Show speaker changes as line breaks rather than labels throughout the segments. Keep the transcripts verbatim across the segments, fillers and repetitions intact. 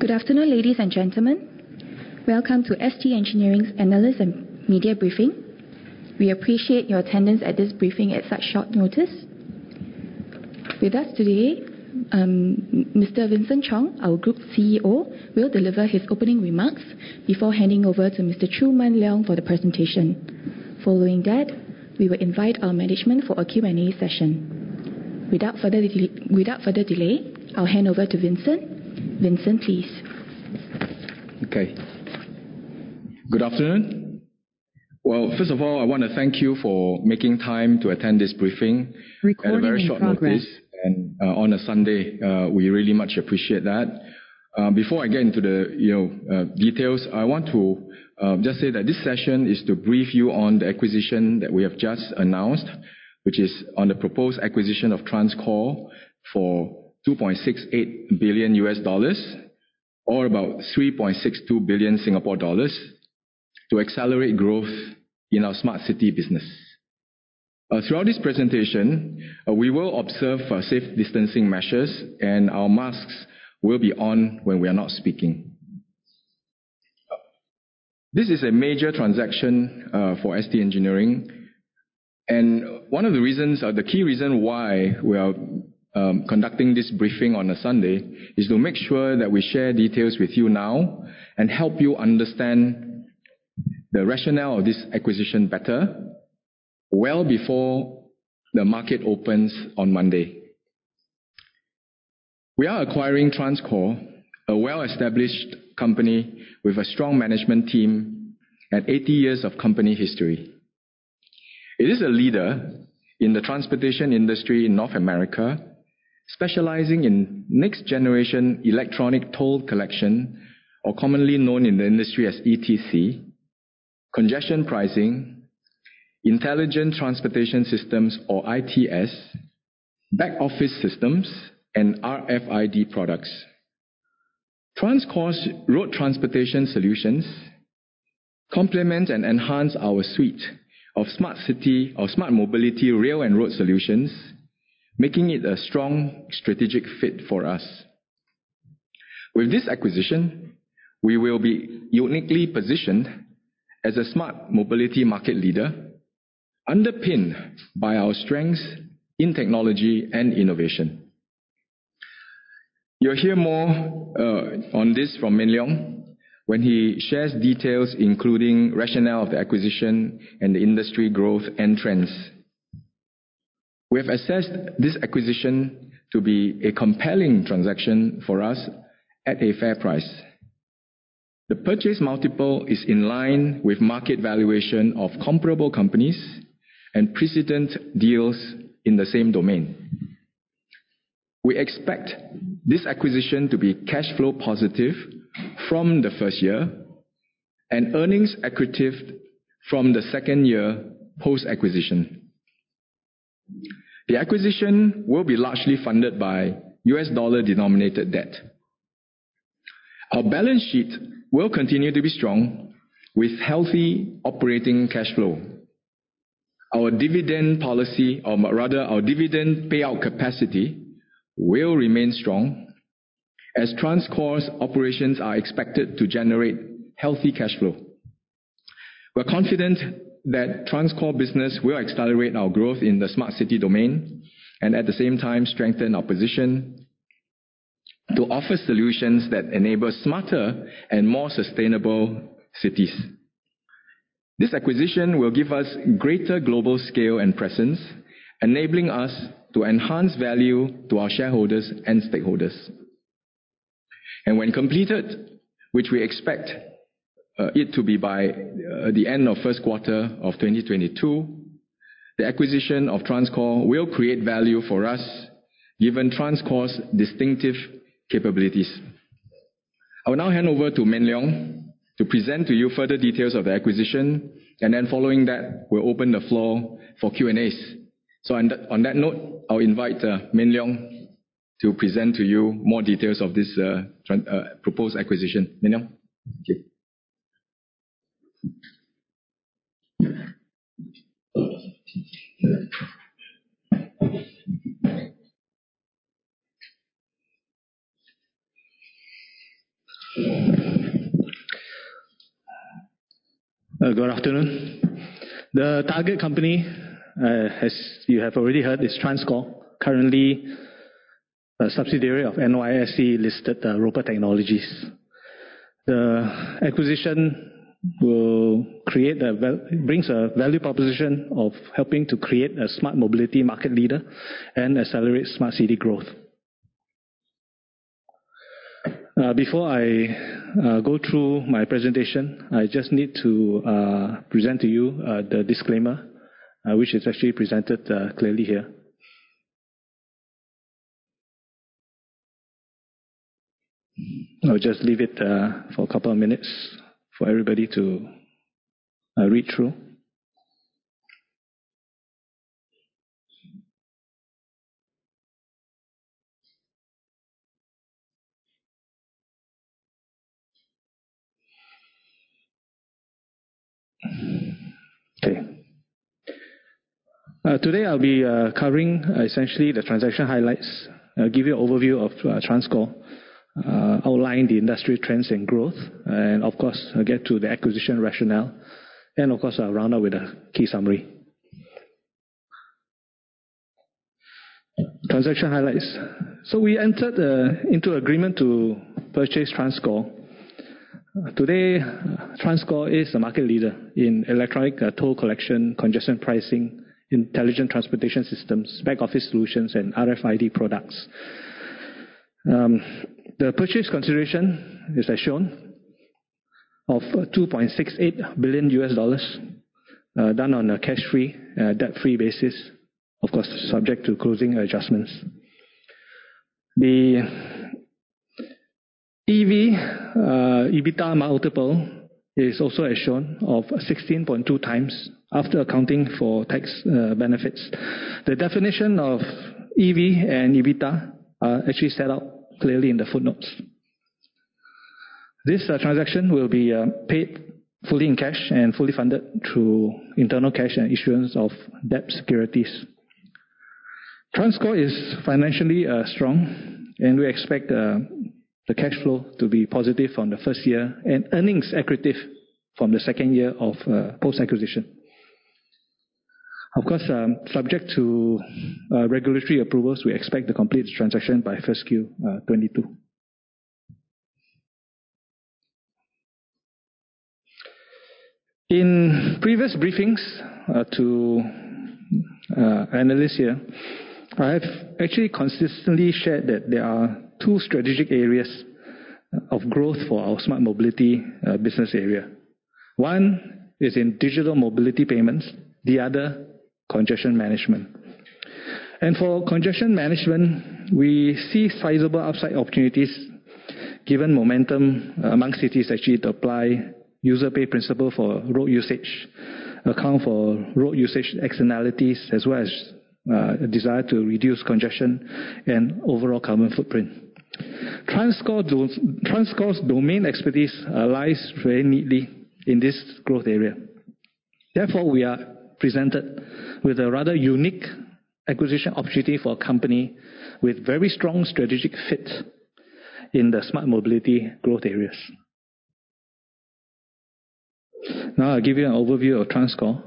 Good afternoon, ladies and gentlemen. Welcome to S T Engineering's Analyst and Media Briefing. We appreciate your attendance at this briefing at such short notice. With us today, um, Mister Vincent Chong, our Group C E O, will deliver his opening remarks before handing over to Mister Choo Man Leong for the presentation. Following that, we will invite our management for a Q and A session. Without further, de- without further delay, I'll hand over to Vincent. Vincent, please.
Okay. Good afternoon. Well, first of all, I want to thank you for making time to attend this briefing
Recording
at a very
in
short
progress.
notice and uh, on a Sunday. Uh, we really much appreciate that. Uh, before I get into the you know uh, details, I want to uh, just say that this session is to brief you on the acquisition that we have just announced, which is on the proposed acquisition of TransCore for two point six eight billion U S dollars, or about three point six two billion Singapore dollars, to accelerate growth in our smart city business. Uh, throughout this presentation, uh, we will observe uh, safe distancing measures, and our masks will be on when we are not speaking. This is a major transaction uh, for S T Engineering, and one of the reasons, uh, the key reason why we are um, conducting this briefing on a Sunday is to make sure that we share details with you now and help you understand the rationale of this acquisition better, well before the market opens on Monday. We are acquiring TransCore, a well-established company with a strong management team and eighty years of company history. It is a leader in the transportation industry in North America, specializing in next-generation electronic toll collection, or commonly known in the industry as E T C, congestion pricing, intelligent transportation systems or I T S, back-office systems, and R F I D products. TransCore's road transportation solutions complement and enhance our suite of smart city or smart mobility rail and road solutions, making it a strong strategic fit for us. With this acquisition, we will be uniquely positioned as a smart mobility market leader, underpinned by our strengths in technology and innovation. You'll hear more uh, on this from Min Leong when he shares details including rationale of the acquisition and the industry growth and trends. We have assessed this acquisition to be a compelling transaction for us at a fair price. The purchase multiple is in line with market valuation of comparable companies and precedent deals in the same domain. We expect this acquisition to be cash flow positive from the first year and earnings accretive from the second year post-acquisition. The acquisition will be largely funded by U S dollar-denominated debt. Our balance sheet will continue to be strong with healthy operating cash flow. Our dividend policy, or rather our dividend payout capacity, will remain strong as TransCore's operations are expected to generate healthy cash flow. We're confident that TransCore business will accelerate our growth in the smart city domain and at the same time strengthen our position to offer solutions that enable smarter and more sustainable cities. This acquisition will give us greater global scale and presence, enabling us to enhance value to our shareholders and stakeholders. And when completed, which we expect uh, it to be by uh, the end of first quarter of twenty twenty-two, the acquisition of TransCore will create value for us, given TransCore's distinctive capabilities. I will now hand over to Min Leong to present to you further details of the acquisition, and then following that, we'll open the floor for Q and A's. So on that, on that note, I'll invite uh, Min Leong to present to you more details of this uh, uh, proposed acquisition. Min Leong? Thank you.
Uh, good afternoon. The target company, uh, as you have already heard, is TransCore, currently a subsidiary of N Y S E-listed uh, Roper Technologies. The acquisition will create a brings a value proposition of helping to create a smart mobility market leader and accelerate smart city growth. Uh, before I uh, go through my presentation, I just need to uh, present to you uh, the disclaimer, uh, which is actually presented uh, clearly here. I'll just leave it uh, for a couple of minutes for everybody to uh, read through. Okay. Uh, today I'll be uh, covering uh, essentially the transaction highlights, uh, give you an overview of uh, TransCore, uh, outline the industry trends and growth, and of course I'll get to the acquisition rationale, and of course I'll round up with a key summary. Transaction highlights. So we entered uh, into agreement to purchase TransCore. Uh, today, uh, TransCore is a market leader in electronic uh, toll collection, congestion pricing, intelligent transportation systems, back office solutions, and R F I D products. Um, the purchase consideration is as shown of two point six eight billion U S dollars, uh, done on a cash-free, uh, debt-free basis. Of course, subject to closing adjustments. The E V uh, EBITDA multiple is also as shown of sixteen point two times after accounting for tax uh, benefits. The definition of E V and EBITDA are actually set out clearly in the footnotes. This uh, transaction will be uh, paid fully in cash and fully funded through internal cash and issuance of debt securities. TransCore is financially uh, strong, and we expect uh, the cash flow to be positive from the first year and earnings accretive from the second year of uh, post-acquisition. Of course, um, subject to uh, regulatory approvals, we expect to complete the transaction by first Q uh, twenty-two. In previous briefings uh, to uh, analysts here, I have actually consistently shared that there are two strategic areas of growth for our smart mobility uh, business area. One is in digital mobility payments, the other congestion management. And for congestion management, we see sizable upside opportunities given momentum among cities actually to apply user pay principle for road usage, account for road usage externalities, as well as uh, a desire to reduce congestion and overall carbon footprint. TransCore do, TransCore's domain expertise uh, lies very neatly in this growth area. Therefore, we are presented with a rather unique acquisition opportunity for a company with very strong strategic fit in the smart mobility growth areas. Now I'll give you an overview of TransCore.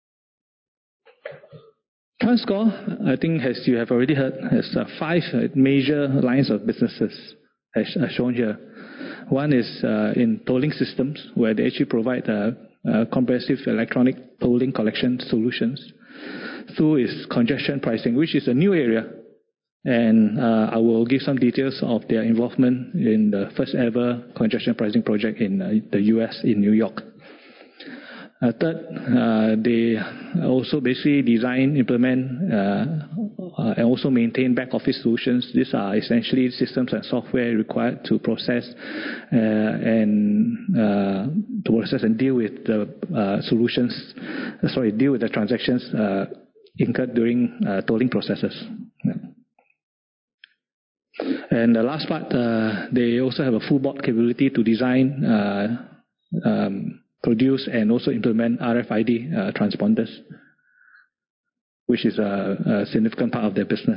TransCore, I think, as you have already heard, has uh, five uh, major lines of businesses, as uh, shown here. One is uh, in tolling systems, where they actually provide uh, uh, comprehensive electronic tolling collection solutions. Two is congestion pricing, which is a new area, and uh, I will give some details of their involvement in the first ever congestion pricing project in uh, the U S, in New York. Uh, third, uh, they also basically design, implement, uh, uh, and also maintain back office solutions. These are essentially systems and software required to process uh, and uh, to process and deal with the uh, solutions. Uh, sorry, deal with the transactions uh, incurred during uh, tolling processes. Yeah. And the last part, uh, they also have a full board capability to design, uh, um, produce, and also implement R F I D uh, transponders, which is a, a significant part of their business.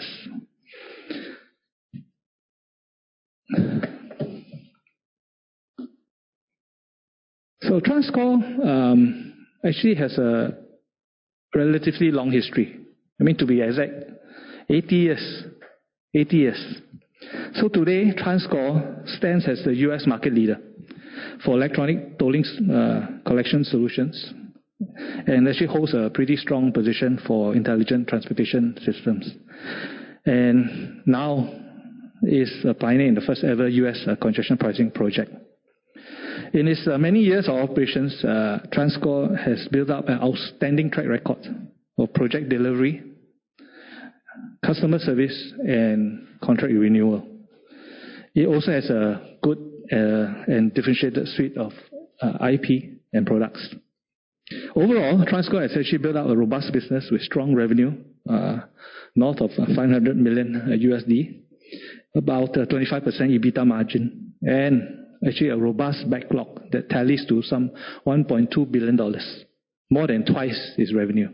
So TransCore um, actually has a relatively long history. I mean, to be exact, eighty years. eighty years. So today, TransCore stands as the U S market leader for electronic tolling uh, collection solutions, and actually holds a pretty strong position for intelligent transportation systems. And now is a pioneer in the first ever U S uh, congestion pricing project. In its uh, many years of operations, uh, TransCore has built up an outstanding track record of project delivery, customer service, and contract renewal. It also has a good uh, and differentiated suite of uh, I P and products. Overall, TransCore has actually built out a robust business with strong revenue, uh, north of five hundred million U S D, about a twenty-five percent EBITDA margin, and actually a robust backlog that tallies to some one point two billion dollars, more than twice its revenue.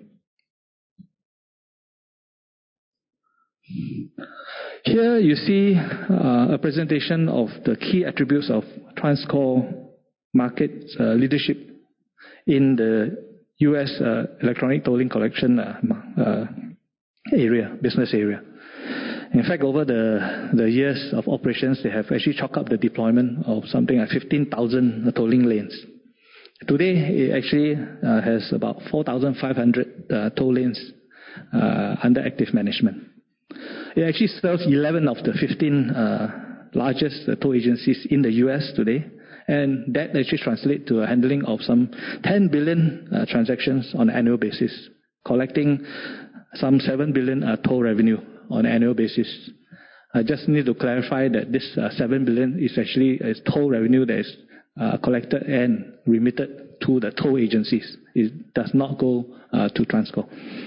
Here you see uh, a presentation of the key attributes of TransCore market uh, leadership in the U S uh, electronic tolling collection uh, uh, area, business area. In fact, over the, the years of operations, they have actually chalked up the deployment of something like fifteen thousand tolling lanes. Today, it actually uh, has about four thousand five hundred uh, toll lanes uh, under active management. It actually serves eleven of the fifteen uh, largest uh, toll agencies in the U S today, and that actually translates to a handling of some ten billion uh, transactions on an annual basis, collecting some seven billion uh, toll revenue on an annual basis. I just need to clarify that this uh, seven billion is actually a toll revenue that is uh, collected and remitted to the toll agencies. It does not go uh, to TransCore.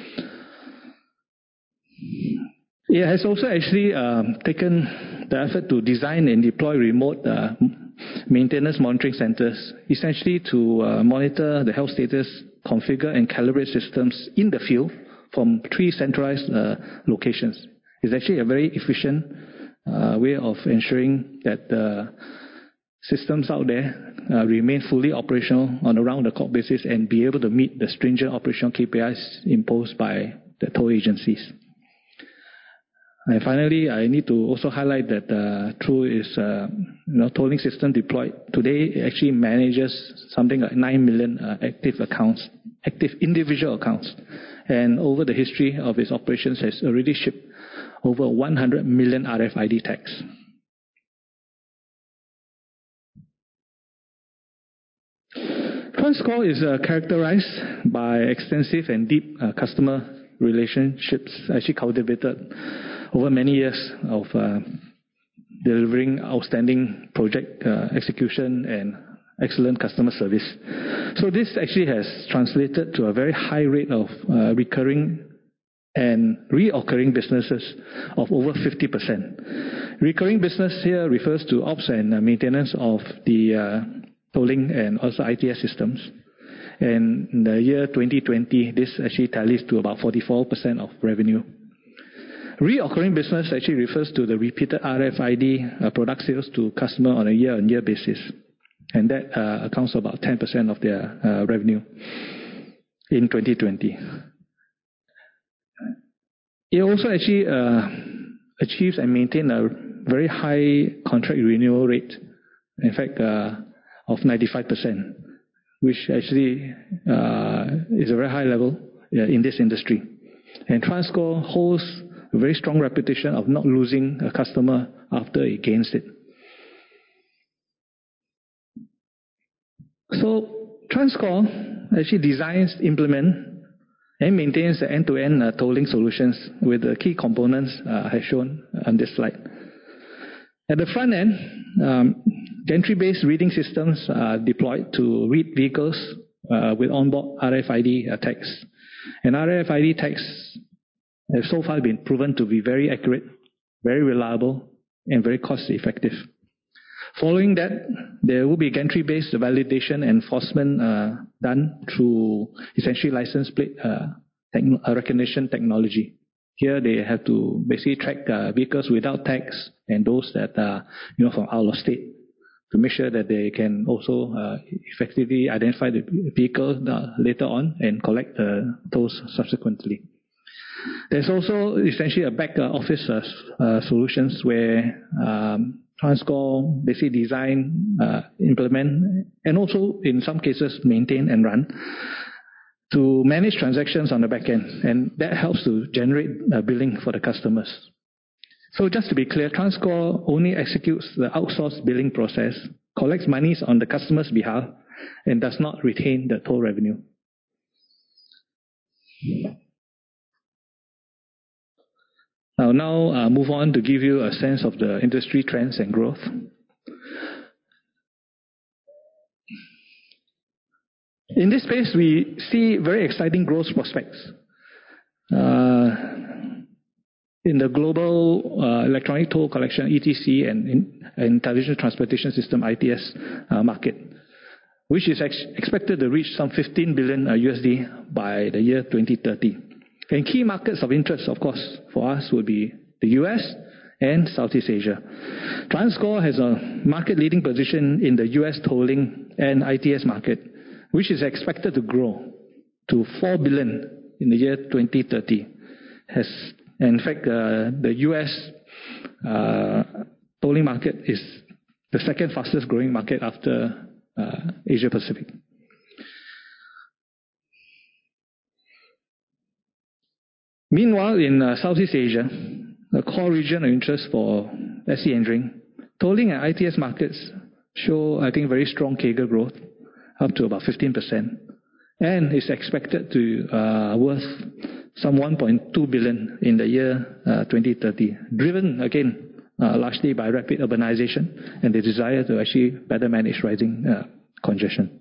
It has also actually um, taken the effort to design and deploy remote uh, maintenance monitoring centers, essentially to uh, monitor the health status, configure and calibrate systems in the field from three centralized uh, locations. It's actually a very efficient uh, way of ensuring that the systems out there uh, remain fully operational on a round-the-clock basis and be able to meet the stringent operational K P Is imposed by the toll agencies. And finally, I need to also highlight that uh, through its uh, you know, tolling system deployed today, it actually manages something like nine million uh, active accounts, active individual accounts. And over the history of its operations, has already shipped over one hundred million R F I D tags. TransCore is uh, characterized by extensive and deep uh, customer relationships, actually cultivated over many years of uh, delivering outstanding project uh, execution and excellent customer service. So this actually has translated to a very high rate of uh, recurring and reoccurring businesses of over fifty percent. Recurring business here refers to ops and uh, maintenance of the uh, tolling and also I T S systems. And in the year twenty twenty, this actually tallies to about forty-four percent of revenue. Reoccurring business actually refers to the repeated R F I D uh, product sales to customer on a year-on-year basis. And that uh, accounts for about ten percent of their uh, revenue in twenty twenty. It also actually uh, achieves and maintains a very high contract renewal rate, in fact, uh, of ninety-five percent, which actually uh, is a very high level uh, in this industry. And TransCore holds a very strong reputation of not losing a customer after it gains it. So TransCore actually designs, implements, and maintains the end-to-end uh, tolling solutions with the key components uh, I have shown on this slide. At the front end, um, gantry-based reading systems are deployed to read vehicles uh, with onboard R F I D uh, tags. And R F I D tags have so far been proven to be very accurate, very reliable, and very cost-effective. Following that, there will be gantry-based validation and enforcement uh, done through essentially license plate uh, techn- recognition technology. Here, they have to basically track uh, vehicles without tags and those that are, you know, from out of state to make sure that they can also uh, effectively identify the vehicle uh, later on and collect the tolls subsequently. There's also essentially a back office uh, uh, solutions where um, TransCore basically design, uh, implement, and also in some cases maintain and run to manage transactions on the back end, and that helps to generate uh, billing for the customers. So just to be clear, TransCore only executes the outsourced billing process, collects monies on the customer's behalf, and does not retain the toll revenue. I'll now uh, move on to give you a sense of the industry trends and growth. In this space, we see very exciting growth prospects. Uh, in the global uh, electronic toll collection, E T C, and, in, and intelligent transportation system, I T S, uh, market, which is ex expected to reach some fifteen billion uh, U S D by the year twenty thirty. And key markets of interest, of course, for us would be the U S and Southeast Asia. TransCore has a market-leading position in the U S tolling and I T S market, which is expected to grow to four billion dollars in the year twenty thirty. Has, in fact, uh, the U S uh, tolling market is the second fastest growing market after uh, Asia Pacific. Meanwhile, in uh, Southeast Asia, the core region of interest for S C Engineering, tolling and I T S markets show, I think, very strong C A G R growth, up to about fifteen percent, and is expected to uh, worth some one point two billion dollars in the year uh, twenty thirty, driven again uh, largely by rapid urbanization and the desire to actually better manage rising uh, congestion.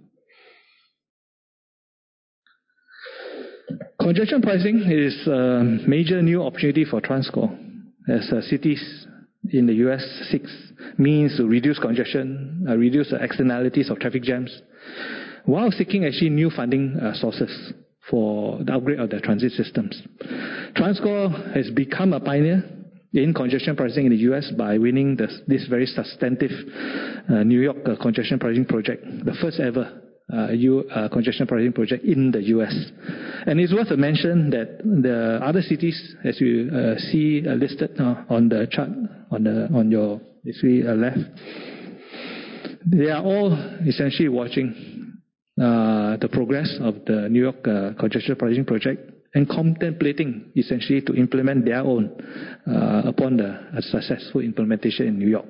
Congestion pricing is a major new opportunity for TransCore as uh, cities in the U S seek means to reduce congestion, uh, reduce the externalities of traffic jams, while seeking actually new funding uh, sources for the upgrade of their transit systems. TransCore has become a pioneer in congestion pricing in the U S by winning this, this very substantive uh, New York uh, congestion pricing project, the first ever Uh, U, uh, congestion pricing project in the U S. And it's worth a mention that the other cities, as you uh, see uh, listed uh, on the chart on the on your basically uh, left, they are all essentially watching uh, the progress of the New York uh, congestion pricing project and contemplating essentially to implement their own uh, upon the uh, successful implementation in New York.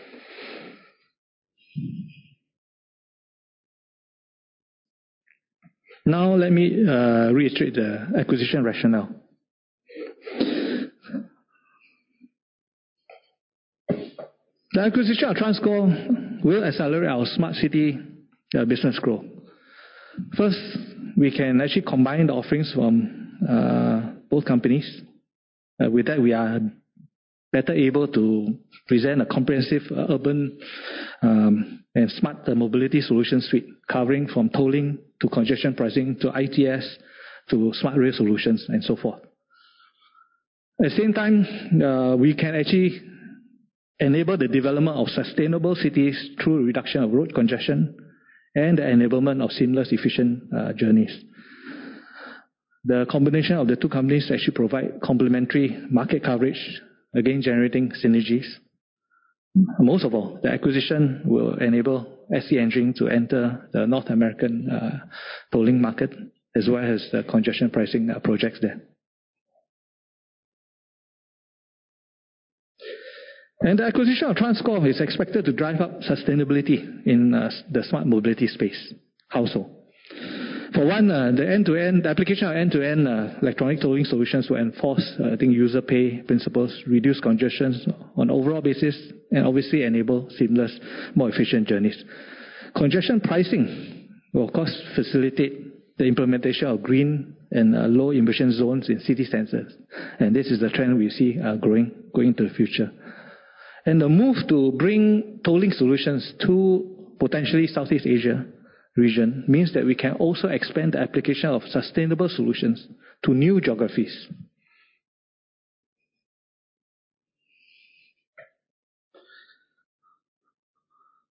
Now let me uh, reiterate the acquisition rationale. The acquisition of TransCore will accelerate our smart city uh, business growth. First, we can actually combine the offerings from uh, both companies. Uh, with that, we are better able to present a comprehensive uh, urban um, and smart uh, mobility solution suite covering from tolling to congestion pricing to I T S to smart rail solutions and so forth. At the same time, uh, we can actually enable the development of sustainable cities through reduction of road congestion and the enablement of seamless, efficient uh, journeys. The combination of the two companies actually provide complementary market coverage, again generating synergies. Most of all, the acquisition will enable S C Engineering to enter the North American uh, tolling market as well as the congestion pricing uh, projects there. And the acquisition of TransCore is expected to drive up sustainability in uh, the smart mobility space. How so? For one, uh, the end-to-end, the application of end-to-end uh, electronic tolling solutions will enforce, uh, I think, user pay principles, reduce congestions on an overall basis, and obviously enable seamless, more efficient journeys. Congestion pricing will, of course, facilitate the implementation of green and uh, low emission zones in city centers. And this is the trend we see uh, growing, going into the future. And the move to bring tolling solutions to potentially Southeast Asia region means that we can also expand the application of sustainable solutions to new geographies.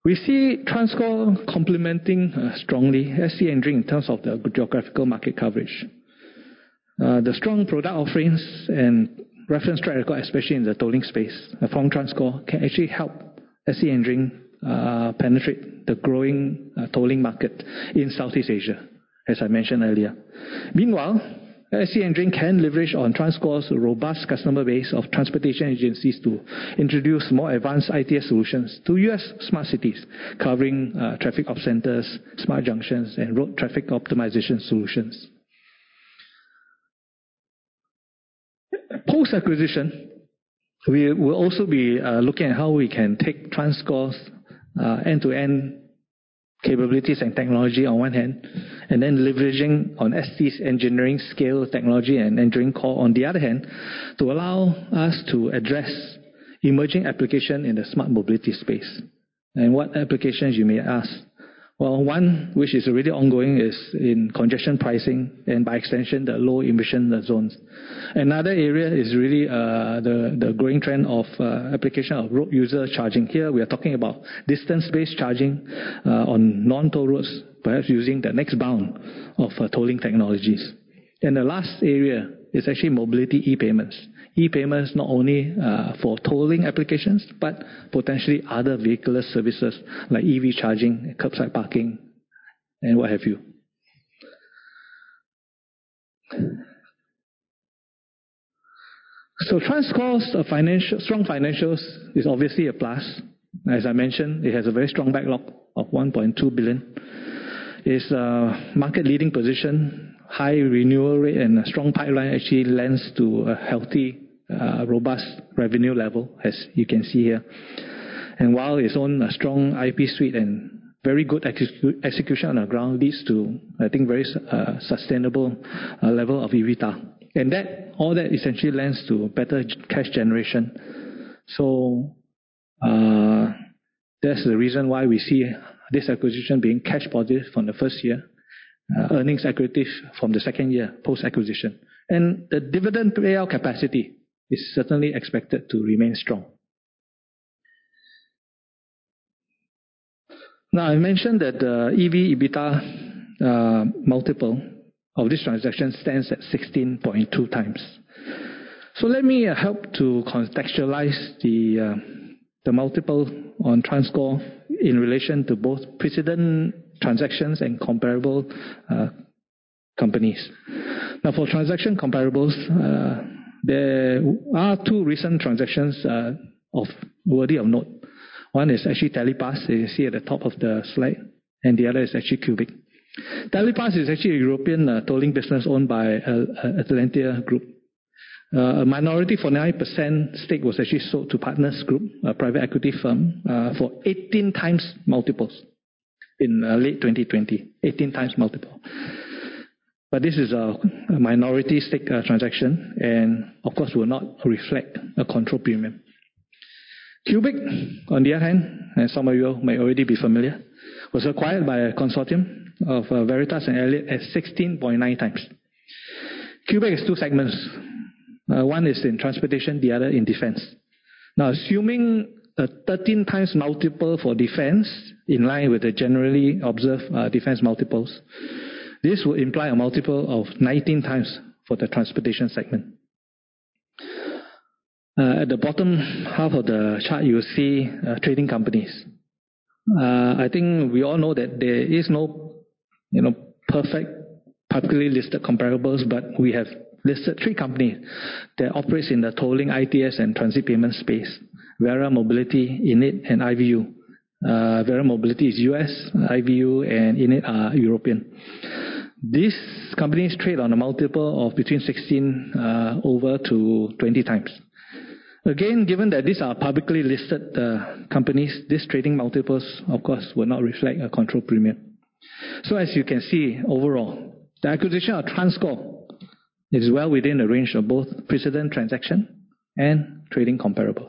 We see TransCore complementing uh, strongly S T Engineering in terms of the geographical market coverage. Uh, the strong product offerings and reference track record, especially in the tolling space, uh, from TransCore can actually help S T Engineering uh, penetrate the growing uh, tolling market in Southeast Asia, as I mentioned earlier. Meanwhile, S T Engineering can leverage on TransCore's robust customer base of transportation agencies to introduce more advanced I T S solutions to U S smart cities, covering uh, traffic op centers, smart junctions, and road traffic optimization solutions. Post-acquisition, we will also be uh, looking at how we can take TransCore's uh, end-to-end capabilities and technology on one hand, and then leveraging on S T's engineering scale, technology, and engineering core on the other hand, to allow us to address emerging application in the smart mobility space. And what applications, you may ask? Well, one which is already ongoing is in congestion pricing and by extension the low emission zones. Another area is really uh, the, the growing trend of uh, application of road user charging. Here we are talking about distance-based charging uh, on non-toll roads, perhaps using the next bound of uh, tolling technologies. And the last area is actually mobility e-payments. E-payments not only uh, for tolling applications, but potentially other vehicular services like E V charging, curbside parking, and what have you. So TransCore's uh, financial, strong financials is obviously a plus. As I mentioned, it has a very strong backlog of one point two billion. Its uh, market-leading position, high renewal rate, and a strong pipeline actually lends to a healthy, uh, robust revenue level, as you can see here. And while its own uh, strong I P suite and very good execu execution on the ground leads to, I think, very uh, sustainable uh, level of EBITDA. And that all that essentially lends to better cash generation. So uh, that's the reason why we see this acquisition being cash positive from the first year, uh, earnings accretive from the second year post-acquisition. And the dividend payout capacity is certainly expected to remain strong. Now, I mentioned that the E V EBITDA uh, multiple of this transaction stands at sixteen point two times. So let me uh, help to contextualize the, uh, the multiple on TransCore in relation to both precedent transactions and comparable uh, companies. Now, for transaction comparables, uh, there are two recent transactions uh, of worthy of note. One is actually Telepass, you see at the top of the slide, and the other is actually Cubic. Telepass is actually a European uh, tolling business owned by uh, Atlantia Group. Uh, a minority forty-nine percent stake was actually sold to Partners Group, a private equity firm, uh, for eighteen times multiples in uh, late twenty twenty. eighteen times multiple. But this is a, a minority stake uh, transaction, and of course will not reflect a control premium. Cubic, on the other hand, and some of you may already be familiar, was acquired by a consortium of uh, Veritas and Elliott at sixteen point nine times. Cubic has two segments. Uh, one is in transportation, the other in defense. Now, assuming a thirteen times multiple for defense, in line with the generally observed uh, defense multiples, this would imply a multiple of nineteen times for the transportation segment. Uh, at the bottom half of the chart, you will see uh, trading companies. Uh, I think we all know that there is no, you know, perfect publicly listed comparables, but we have listed three companies that operates in the tolling, I T S, and transit payment space. Verra Mobility, Innit, and I V U. Uh, Verra Mobility is U S, I V U and Innit are European. These companies trade on a multiple of between sixteen uh, over to twenty times. Again, given that these are publicly listed uh, companies, these trading multiples, of course, will not reflect a control premium. So as you can see, overall, the acquisition of TransCore is well within the range of both precedent transaction and trading comparables.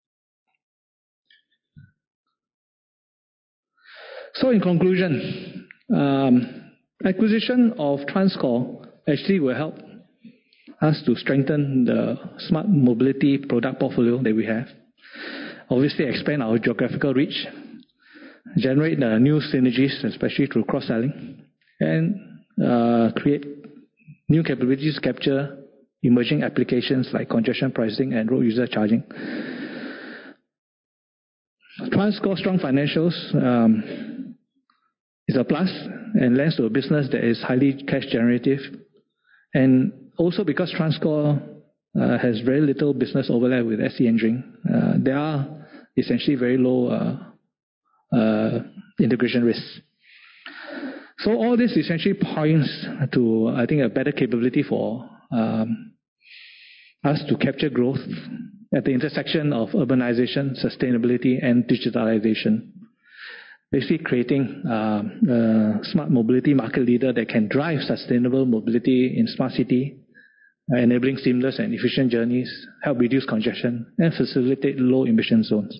So in conclusion, um, acquisition of TransCore actually will help us to strengthen the smart mobility product portfolio that we have. Obviously expand our geographical reach. generate uh, new synergies, especially through cross-selling, and uh, create new capabilities to capture emerging applications like congestion pricing and road user charging. TransCore's strong financials um, is a plus and lends to a business that is highly cash generative. And also because TransCore uh, has very little business overlap with S T Engineering, uh, there are essentially very low uh, uh, integration risks. So all this essentially points to, I think, a better capability for um, us to capture growth at the intersection of urbanization, sustainability, and digitalization. Basically creating uh, a smart mobility market leader that can drive sustainable mobility in smart city, uh, enabling seamless and efficient journeys, help reduce congestion, and facilitate low emission zones.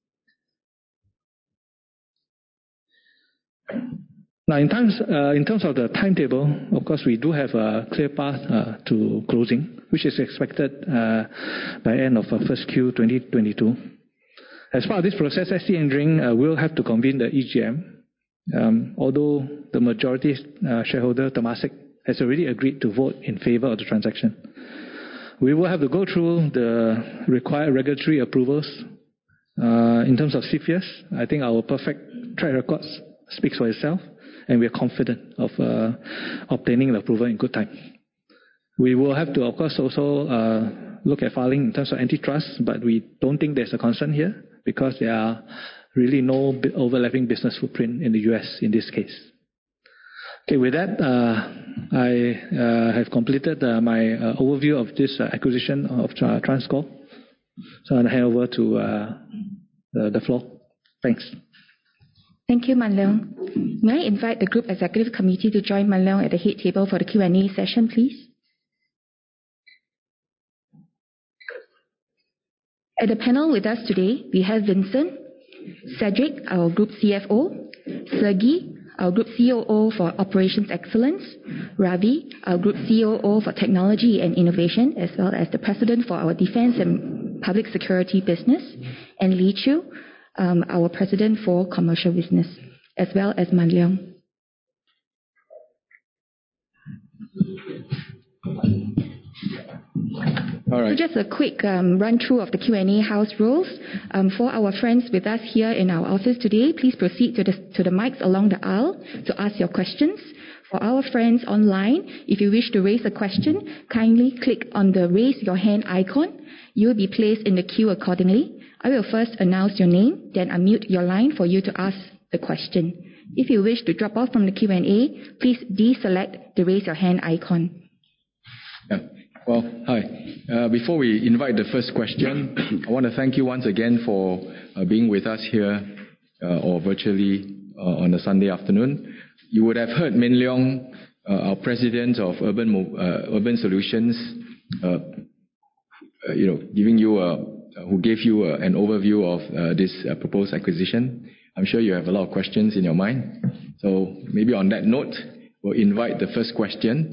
Now, in terms, uh, in terms of the timetable, of course, we do have a clear path uh, to closing, which is expected uh, by end of uh, first Q twenty twenty-two. As part of this process, S T Engineering uh, will have to convene the E G M, um, although the majority uh, shareholder, Temasek, has already agreed to vote in favor of the transaction. We will have to go through the required regulatory approvals. Uh, in terms of C F I U S, I think our perfect track record speaks for itself, and we are confident of uh, obtaining the approval in good time. We will have to, of course, also uh, look at filing in terms of antitrust, but we don't think there's a concern here because there are really no overlapping business footprint in the U S in this case. Okay, with that, uh, I uh, have completed uh, my uh, overview of this uh, acquisition of uh, TransCore. So I'll hand over to uh, the, the floor. Thanks.
Thank you, Man Leong. May I invite the Group Executive Committee to join Man Leong at the head table for the Q and A session, please? At the panel with us today, we have Vincent, Cedric, our Group C F O, Sergey, our Group C O O for Operations Excellence, Ravi, our Group C O O for Technology and Innovation, as well as the President for our Defense and Public Security Business, and Lee Chew, um, our President for Commercial Business, as well as Man Leong.
All right.
So just a quick um, run through of the Q and A house rules. Um, for our friends with us here in our office today, please proceed to the, to the mics along the aisle to ask your questions. For our friends online, if you wish to raise a question, kindly click on the raise your hand icon. You will be placed in the queue accordingly. I will first announce your name, then unmute your line for you to ask the question. If you wish to drop off from the Q and A, please deselect the raise your hand icon.
Yeah. Well, hi. Uh, before we invite the first question, I want to thank you once again for uh, being with us here uh, or virtually uh, on a Sunday afternoon. You would have heard Min Leong, uh, our President of Urban Mo- uh, Urban Solutions, uh, uh, you know, giving you a, who gave you a, an overview of uh, this uh, proposed acquisition. I'm sure you have a lot of questions in your mind. So maybe on that note, we'll invite the first question.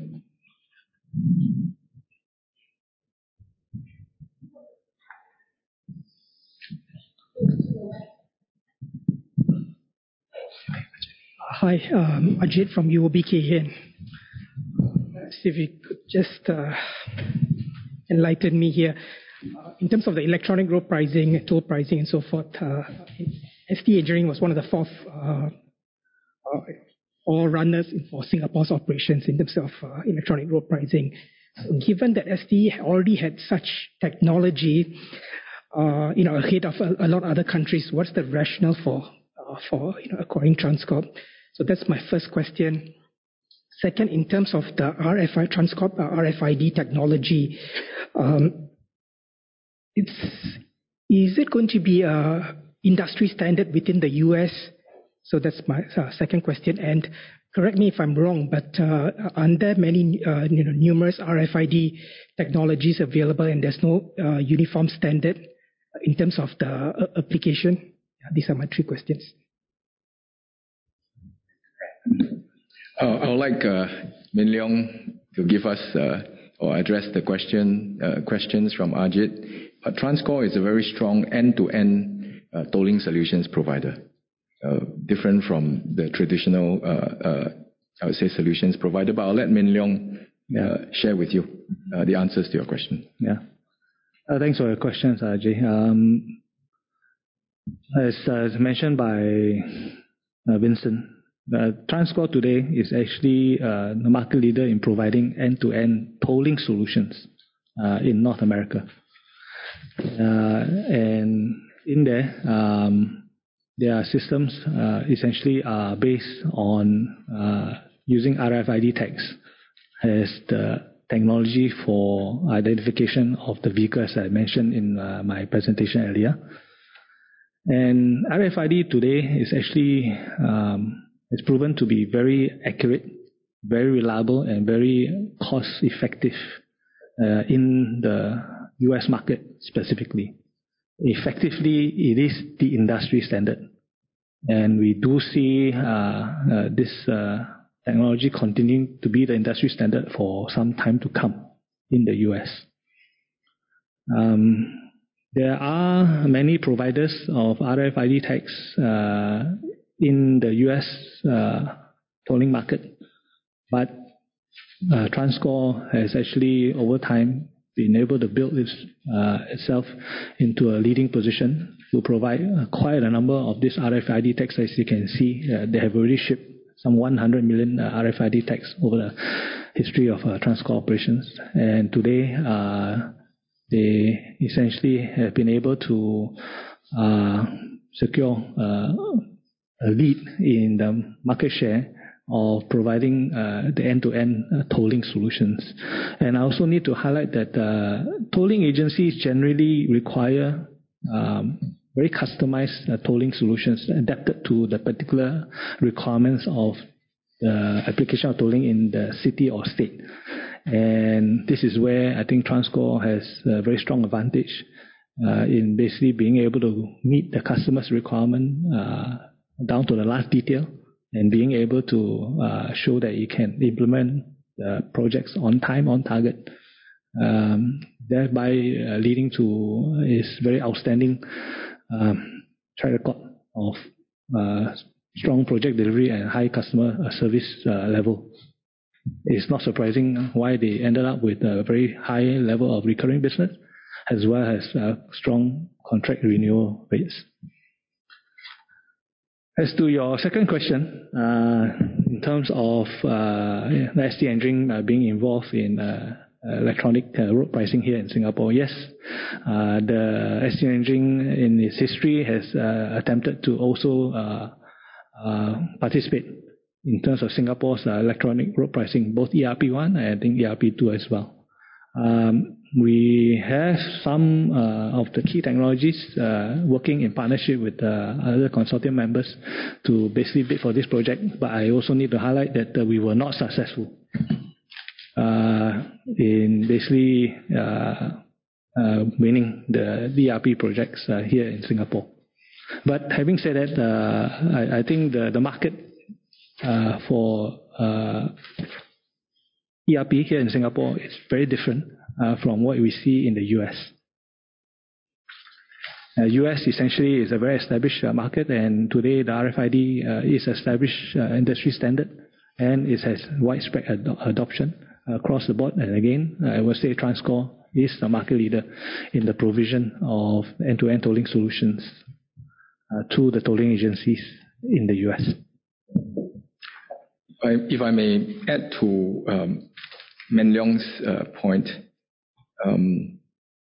Hi, um, Ajit from U O B K N. See if you could just uh, enlighten me here. Uh, in terms of the electronic road pricing, toll pricing, and so forth, uh, S T Engineering was one of the fourth uh, uh, all runners for Singapore's operations in terms of uh, electronic road pricing. So given that S T already had such technology, uh, you know, ahead of a, a lot of other countries, what's the rationale for uh, for you know, acquiring TransCore? So that's my first question. Second, in terms of the R F I, TransCore uh, R F I D technology, um, it's, is it going to be a industry standard within the U S? So that's my uh, second question. And correct me if I'm wrong, but uh, aren't there many, uh, you know, numerous R F I D technologies available, and there's no uh, uniform standard in terms of the uh, application? These are my three questions.
Uh, I would like uh, Min Leong to give us uh, or address the question uh, questions from Ajit. Uh, TransCore is a very strong end-to-end uh, tolling solutions provider. uh, different from the traditional, uh, uh, I would say, solutions provided. But I'll let Min Leong uh, share with you uh, the answers to your question.
Yeah. Uh, thanks for your questions, uh, Jay. Um, as, uh, as mentioned by uh, Vincent, uh, TransCore today is actually uh, the market leader in providing end-to-end tolling solutions uh, in North America. Uh, and in there, um, their systems uh, essentially are based on uh, using R F I D tags as the technology for identification of the vehicle, as I mentioned in uh, my presentation earlier. And R F I D today is actually um, it's proven to be very accurate, very reliable, and very cost-effective uh, in the U S market specifically. Effectively, it is the industry standard, and we do see uh, uh, this uh, technology continuing to be the industry standard for some time to come in the U S. Um, there are many providers of R F I D tags uh, in the U S uh, tolling market, but uh, TransCore has actually, over time, been able to build its, uh, itself into a leading position to provide uh, quite a number of these R F I D tags. As you can see, uh, they have already shipped some one hundred million uh, R F I D tags over the history of uh, TransCore operations. And today, uh, they essentially have been able to uh, secure uh, a lead in the market share of providing uh, the end-to-end uh, tolling solutions. And I also need to highlight that uh, tolling agencies generally require um, very customized uh, tolling solutions adapted to the particular requirements of the application of tolling in the city or state. And this is where I think TransCore has a very strong advantage uh, in basically being able to meet the customer's requirement uh, down to the last detail, and being able to uh, show that you can implement the projects on time, on target, um, thereby uh, leading to is very outstanding um, track record of uh, strong project delivery and high customer uh, service uh, level. It's not surprising why they ended up with a very high level of recurring business, as well as uh, strong contract renewal rates. As to your second question, uh, in terms of uh, S T Engineering uh, being involved in uh, electronic uh, road pricing here in Singapore, yes, uh, the S T Engineering in its history has uh, attempted to also uh, uh, participate in terms of Singapore's uh, electronic road pricing, both E R P one and I think E R P two as well. Um, we have some uh, of the key technologies uh, working in partnership with uh, other consortium members to basically bid for this project, but I also need to highlight that uh, we were not successful uh, in basically uh, uh, winning the E R P projects uh, here in Singapore. But having said that, uh, I, I think the, the market uh, for uh, E R P here in Singapore is very different uh, from what we see in the U S. Uh, U S essentially is a very established uh, market, and today the R F I D uh, is established uh, industry standard, and it has widespread ad adoption across the board. And again, I will say TransCore is the market leader in the provision of end-to-end tolling solutions uh, to the tolling agencies in the U S.
If I may add to um, Men Leong's uh, point, um,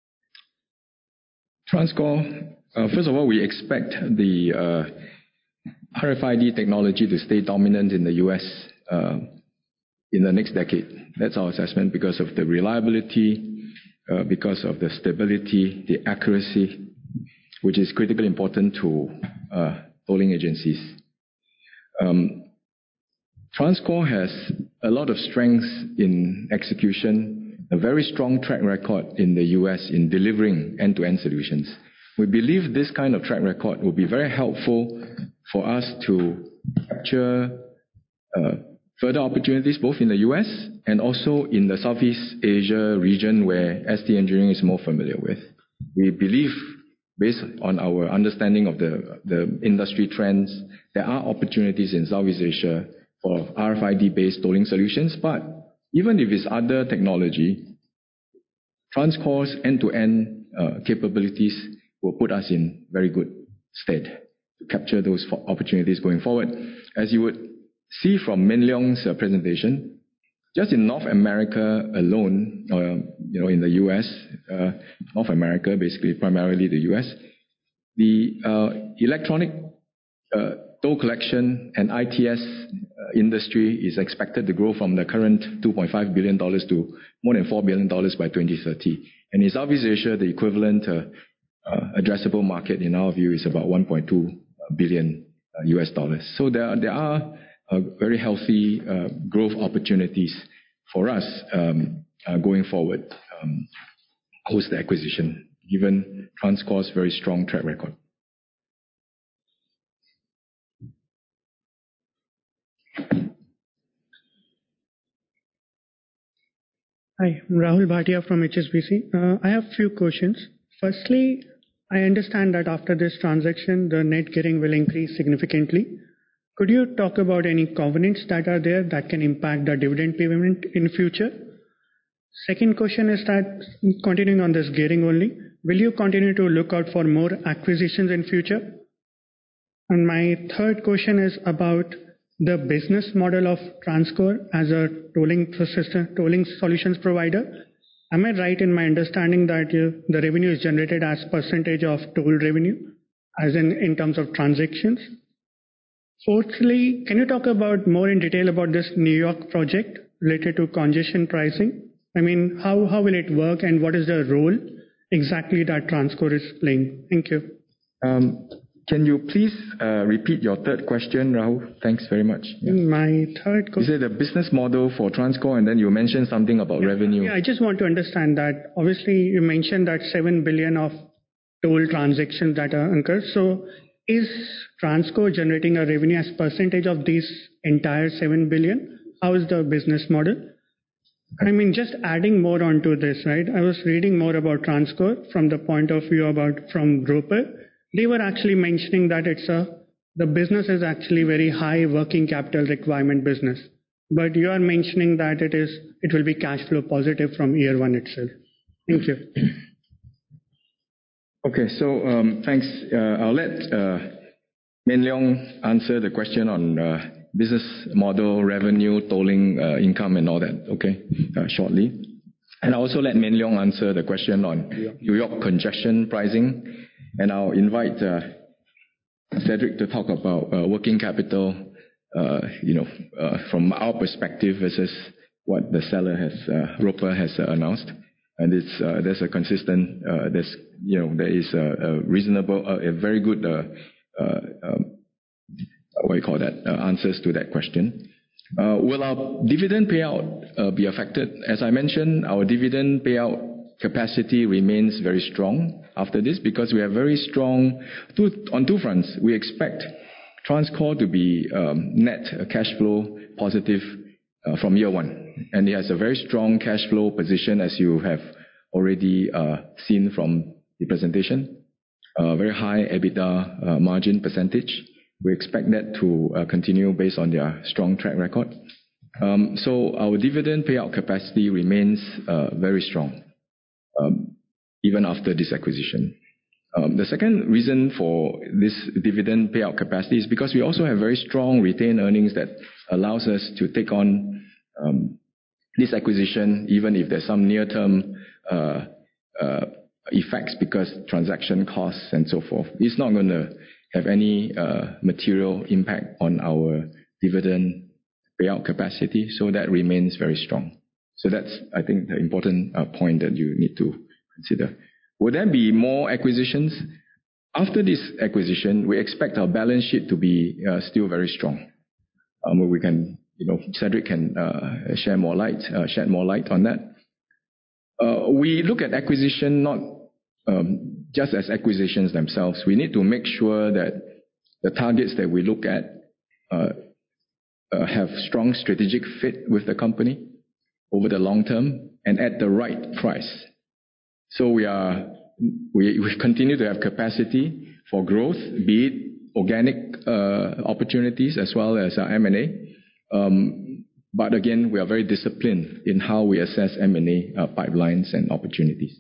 TransCore, uh, first of all, we expect the uh, R F I D technology to stay dominant in the U S uh, in the next decade. That's our assessment because of the reliability, uh, because of the stability, the accuracy, which is critically important to uh, tolling agencies. Um, TransCore has a lot of strengths in execution, a very strong track record in the U S in delivering end-to-end solutions. We believe this kind of track record will be very helpful for us to capture uh, further opportunities both in the U S and also in the Southeast Asia region where S T Engineering is more familiar with. We believe based on our understanding of the, the industry trends, there are opportunities in Southeast Asia for R F I D-based tolling solutions. But even if it's other technology, TransCore's end-to-end uh, capabilities will put us in very good stead to capture those opportunities going forward. As you would see from Min Leong's uh, presentation, just in North America alone, or you know, in the U S, uh, North America, basically primarily the U S, the uh, electronic uh, toll collection and I T S uh, industry is expected to grow from the current two point five billion dollars to more than four billion dollars by twenty thirty. And in Southeast Asia, the equivalent uh, uh, addressable market, in our view, is about one point two billion uh, U S dollars. So there, there are uh, very healthy uh, growth opportunities for us um, uh, going forward um, post the acquisition, given TransCore's very strong track record.
Hi, I'm Rahul Bhatia from H S B C. Uh, I have a few questions. Firstly, I understand that after this transaction, the net gearing will increase significantly. Could you talk about any covenants that are there that can impact the dividend payment in future? Second question is that, continuing on this gearing only, will you continue to look out for more acquisitions in future? And my third question is about the business model of TransCore as a tolling system, tolling solutions provider. Am I right in my understanding that uh, the revenue is generated as percentage of toll revenue, as in, in terms of transactions? Fourthly, can you talk about more in detail about this New York project related to congestion pricing? I mean, how, how will it work and what is the role exactly that TransCore is playing? Thank you.
Um, can you please uh, repeat your third question, Rahul? Thanks very much. Yeah.
My third question.
Is it the business model for TransCore, and then you mentioned something about
yeah,
revenue?
Yeah, I just want to understand that. Obviously, you mentioned that seven billion of toll transactions that are incurred. So is TransCore generating a revenue as percentage of these entire seven billion? How is the business model? I mean, just adding more onto this, right? I was reading more about TransCore from the point of view about from Roper. They were actually mentioning that it's a, the business is actually very high working capital requirement business. But you are mentioning that it is, it will be cash flow positive from year one itself. Thank you.
Okay, so um, thanks. Uh, I'll let uh, Min Leong answer the question on uh, business model, revenue, tolling uh, income, and all that. Okay, uh, shortly. And I'll also let Min Leong answer the question on New York congestion pricing. And I'll invite uh, Cedric to talk about uh, working capital, uh, you know, uh, from our perspective versus what the seller has, uh, Roper has uh, announced. And it's uh, there's a consistent, uh, there's you know there is a, a reasonable, uh, a very good, uh, uh, um, what do you call that, uh, answers to that question. Uh, will our dividend payout uh, be affected? As I mentioned, our dividend payout capacity remains very strong after this because we have very strong, two, on two fronts. We expect TransCore to be um, net cash flow positive uh, from year one. And it has a very strong cash flow position, as you have already uh, seen from the presentation. Uh, very high EBITDA uh, margin percentage. We expect that to uh, continue based on their strong track record. Um, so our dividend payout capacity remains uh, very strong, um, even after this acquisition. Um, the second reason for this dividend payout capacity is because we also have very strong retained earnings that allows us to take on um, this acquisition, even if there's some near-term uh, uh, effects because transaction costs and so forth. It's not going to have any uh, material impact on our dividend payout capacity, so that remains very strong. So that's, I think, the important uh, point that you need to consider. Will there be more acquisitions? After this acquisition, we expect our balance sheet to be uh, still very strong. Um, we can, you know, Cedric can uh, share more light, uh, shed more light on that. Uh, we look at acquisition not um, just as acquisitions themselves. We need to make sure that the targets that we look at uh, uh, have strong strategic fit with the company over the long term and at the right price. So we are we, we continue to have capacity for growth, be it organic uh, opportunities as well as uh, M and A. Um, but again, we are very disciplined in how we assess M and A uh, pipelines and opportunities.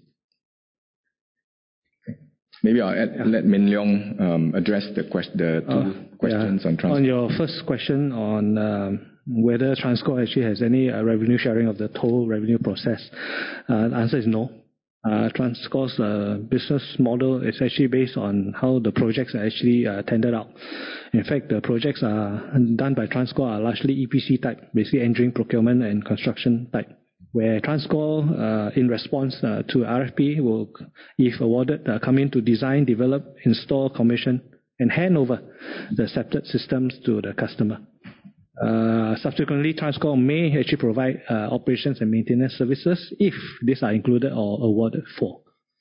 Okay. Maybe I'll add, yeah. let Min Leong um, address the, quest- the two uh, questions yeah. on transport.
On your first question on um, whether TransCore actually has any uh, revenue sharing of the toll revenue process, uh, the answer is no. Uh, TransCore's uh, business model is actually based on how the projects are actually uh, tendered out. In fact, the projects are done by TransCore are largely E P C type, basically engineering, procurement, and construction type, where TransCore, uh, in response uh, to R F P, will, if awarded, uh, come in to design, develop, install, commission, and hand over the accepted systems to the customer. Uh, subsequently, TransCore may actually provide uh, operations and maintenance services if these are included or awarded for.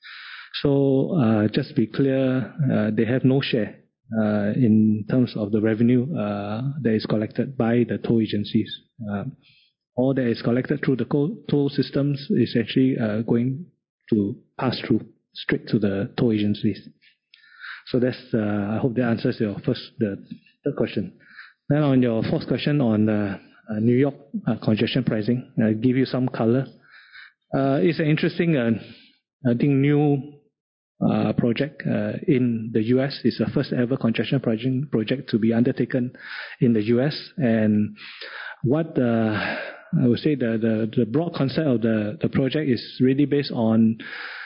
So, uh, just to be clear, uh, they have no share uh, in terms of the revenue uh, that is collected by the toll agencies. Uh, all that is collected through the toll systems is actually uh, going to pass through straight to the toll agencies. So that's, uh, I hope that answers your first, the third question. Then on your fourth question on uh, uh, New York uh, congestion pricing, I'll give you some color. Uh, it's an interesting, uh, I think, new uh, project uh, in the U S. It's the first ever congestion pricing project to be undertaken in the U S. And what uh, I would say the, the, the broad concept of the, the project is really based on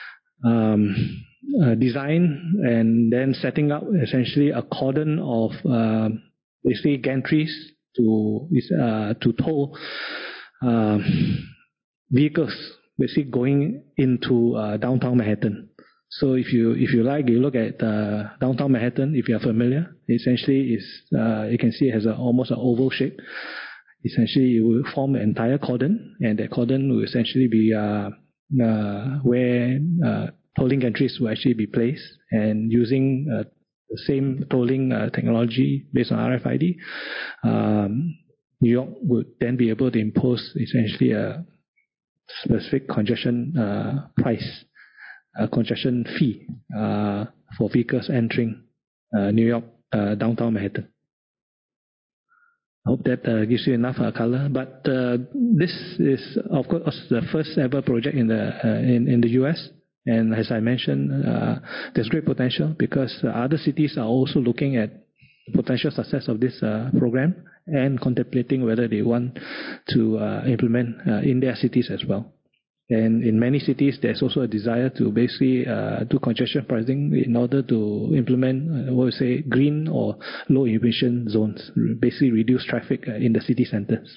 um, uh, design and then setting up essentially a cordon of uh, basically gantries to uh, to toll uh, vehicles basically going into uh, downtown Manhattan. So if you if you like, you look at uh, downtown Manhattan. If you are familiar, essentially is uh, you can see it has a, almost an oval shape. Essentially, it will form an entire cordon, and that cordon will essentially be uh, uh, where uh, tolling gantries will actually be placed, and using uh, the same tolling uh, technology based on R F I D, um, New York would then be able to impose essentially a specific congestion uh, price, a congestion fee uh, for vehicles entering uh, New York uh, downtown Manhattan. I hope that uh, gives you enough uh, color. But uh, this is, of course, the first ever project in the uh, in, in the U S. And as I mentioned, uh, there's great potential because uh, other cities are also looking at the potential success of this uh, program and contemplating whether they want to uh, implement uh, in their cities as well. And in many cities, there's also a desire to basically uh, do congestion pricing in order to implement uh, what we say green or low emission zones, basically reduce traffic uh, in the city centers.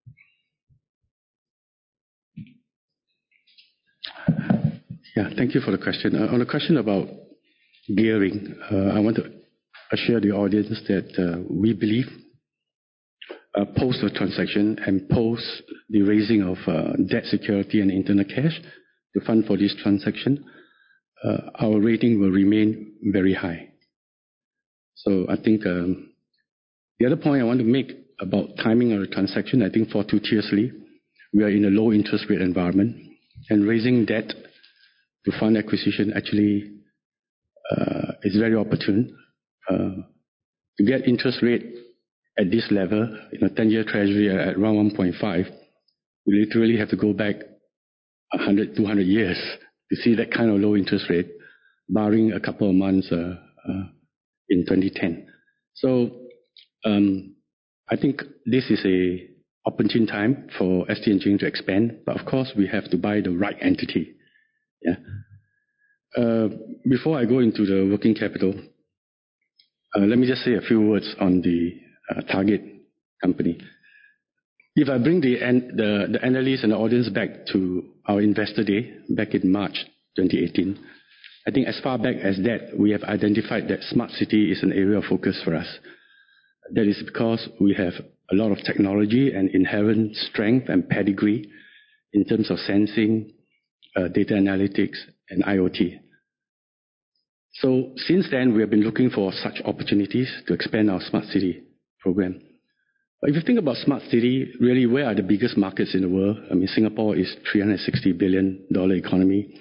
Yeah, thank you for the question. Uh, on the question about gearing, uh, I want to assure the audience that uh, we believe uh, post the transaction and post the raising of uh, debt security and internal cash to fund for this transaction, uh, our rating will remain very high. So I think um, the other point I want to make about timing of the transaction, I think fortuitously, we are in a low interest rate environment, and raising debt to fund acquisition actually uh, is very opportune. Uh, to get interest rate at this level, you know, ten-year treasury at around one point five, we literally have to go back one hundred, two hundred years to see that kind of low interest rate, barring a couple of months uh, uh, in twenty ten. So um, I think this is a opportune time for S T Engineering to expand, but of course we have to buy the right entity. Yeah. Uh, before I go into the working capital, uh, let me just say a few words on the uh, target company. If I bring the, the, the analysts and the audience back to our investor day back in March twenty eighteen, I think as far back as that, we have identified that smart city is an area of focus for us. That is because we have a lot of technology and inherent strength and pedigree in terms of sensing, uh, data analytics, and I O T. So since then, we have been looking for such opportunities to expand our smart city program. But if you think about smart city, really, where are the biggest markets in the world? I mean, Singapore is three hundred sixty billion dollars economy.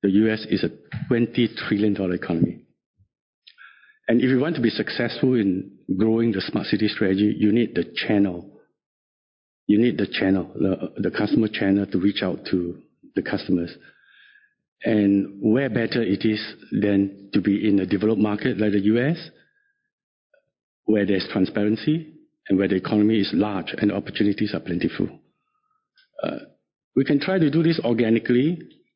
the U S is a twenty trillion dollars economy. And if you want to be successful in growing the smart city strategy, you need the channel. You need the channel, the, the customer channel to reach out to the customers. And where better it is than to be in a developed market like the U S, where there's transparency and where the economy is large and opportunities are plentiful. Uh, we can try to do this organically,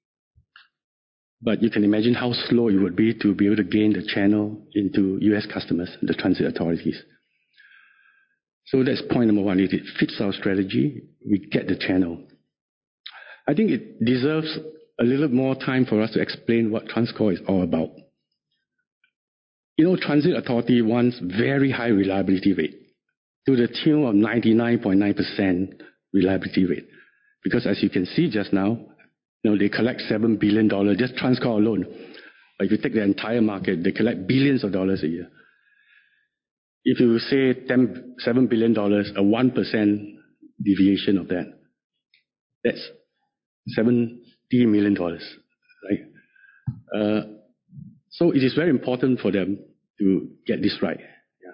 but you can imagine how slow it would be to be able to gain the channel into U S customers, the transit authorities. So that's point number one. If it fits our strategy, we get the channel. I think it deserves a little more time for us to explain what TransCore is all about. You know, Transit Authority wants very high reliability rate, to the tune of ninety-nine point nine percent reliability rate. Because as you can see just now, you know, they collect seven billion dollars, just TransCore alone. But if you take the entire market, they collect billions of dollars a year. If you say ten, seven billion dollars, a one percent deviation of that, that's seventy million dollars, right? Uh, so it is very important for them to get this right. Yeah.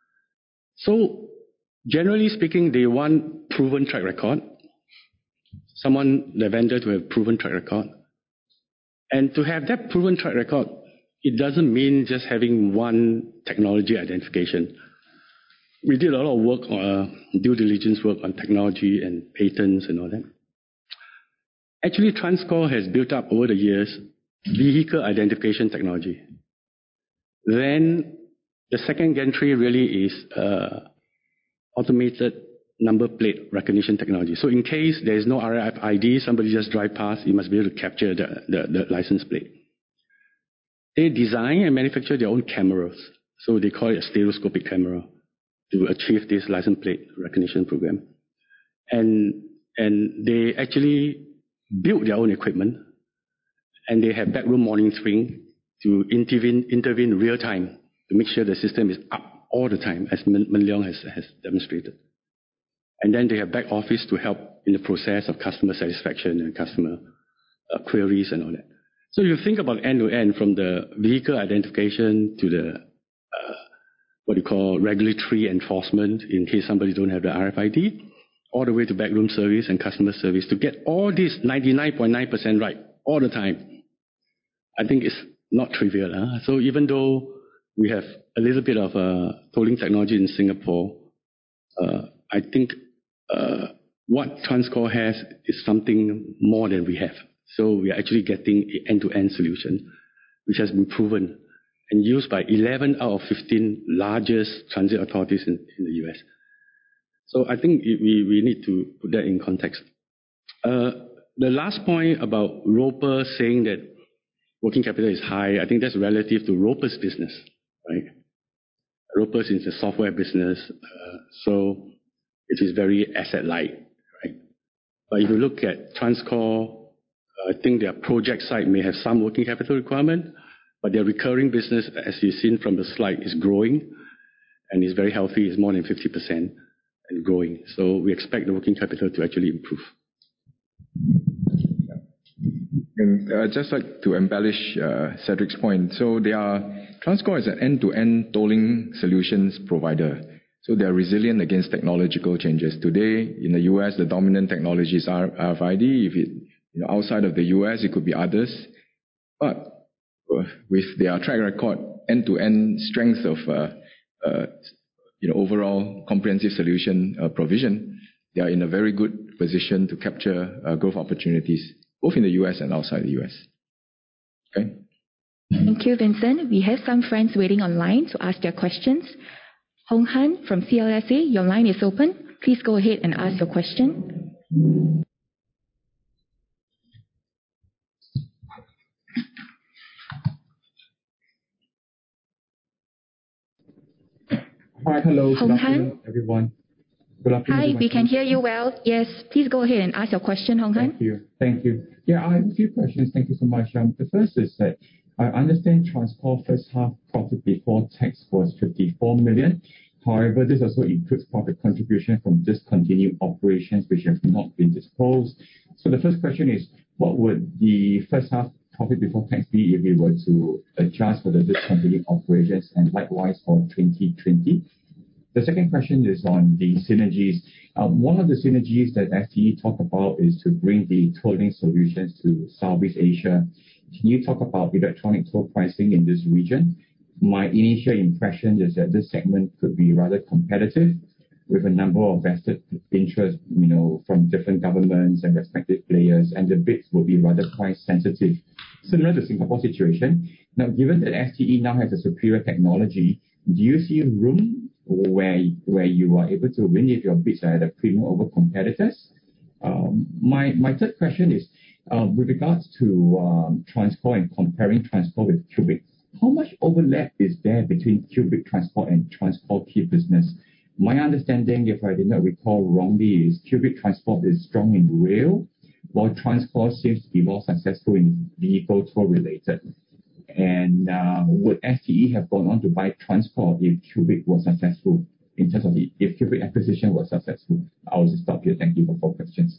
So generally speaking, they want proven track record. Someone, the vendor, to have proven track record. And to have that proven track record, it doesn't mean just having one technology identification. We did a lot of work, uh, due diligence work on technology and patents and all that. Actually, TransCore has built up over the years vehicle identification technology. Then the second gantry really is uh, automated number plate recognition technology. So in case there is no R F I D, somebody just drive past, you must be able to capture the, the, the license plate. They design and manufacture their own cameras. So they call it a stereoscopic camera to achieve this license plate recognition program. And, and they actually build their own equipment, and they have backroom monitoring to intervene, intervene real time to make sure the system is up all the time, as Men Leong has, has demonstrated. And then they have back office to help in the process of customer satisfaction and customer uh, queries and all that. So you think about end to end, from the vehicle identification to the uh, what you call regulatory enforcement in case somebody don't have the R F I D, all the way to backroom service and customer service to get all this ninety-nine point nine percent right all the time. I think it's not trivial. Huh? So even though we have a little bit of uh, tolling technology in Singapore, uh, I think uh, what TransCore has is something more than we have. So we are actually getting an end-to-end solution, which has been proven and used by eleven out of fifteen largest transit authorities in, in the U S. So I think we, we need to put that in context. Uh, the last point about Roper saying that working capital is high, I think that's relative to Roper's business, right? Roper's is a software business, uh, so it is very asset-light, right? But if you look at TransCore, I think their project side may have some working capital requirement, but their recurring business, as you've seen from the slide, is growing and is very healthy. It's more than fifty percent and growing. So we expect the working capital to actually improve.
And uh, just like to embellish uh, Cedric's point, so they are TransCore is an end-to-end tolling solutions provider. So they are resilient against technological changes. Today, in the U S, the dominant technology is R F I D. If it, you know, outside of the U S, it could be others. But with their track record, end-to-end strength of uh, uh, you know, overall comprehensive solution uh, provision, they are in a very good position to capture uh, growth opportunities, both in the U S and outside the U S. Okay.
Thank you, Vincent. We have some friends waiting online to ask their questions. Hong Han from C L S A, your line is open. Please go ahead and ask your question.
Hi, hello.
Hong
Good
Han?
afternoon, everyone. Good afternoon.
Hi,
to my
we can
team.
hear you well. Yes, please go ahead and ask your question, Hong Han.
Thank you. Thank you. Yeah, I have a few questions. Thank you so much. Um, the first is that I understand TransCore first half profit before tax was fifty-four million. However, this also includes profit contribution from discontinued operations which have not been disclosed. So the first question is, what would the first half profit before tax be if we were to adjust for the discontinued operations and likewise for twenty twenty? The second question is on the synergies. Uh, one of the synergies that S T E talked about is to bring the tolling solutions to Southeast Asia. Can you talk about electronic toll pricing in this region? My initial impression is that this segment could be rather competitive with a number of vested interests, you know, from different governments and respective players, and the bids will be rather price sensitive, similar to Singapore situation. Now, given that S T E now has a superior technology, do you see room where where you are able to win if your bids are at a premium over competitors? Um, my my third question is uh, with regards to um, TransCore and comparing TransCore with Cubic. How much overlap is there between Cubic Transport and TransCore key business? My understanding, if I did not recall wrongly, is Cubic Transport is strong in rail, while TransCore seems to be more successful in vehicle toll related. And uh, would S T E have gone on to buy TransCore if Cubic was successful in terms of the, if Cubic acquisition was successful? I will stop here. Thank you for four questions.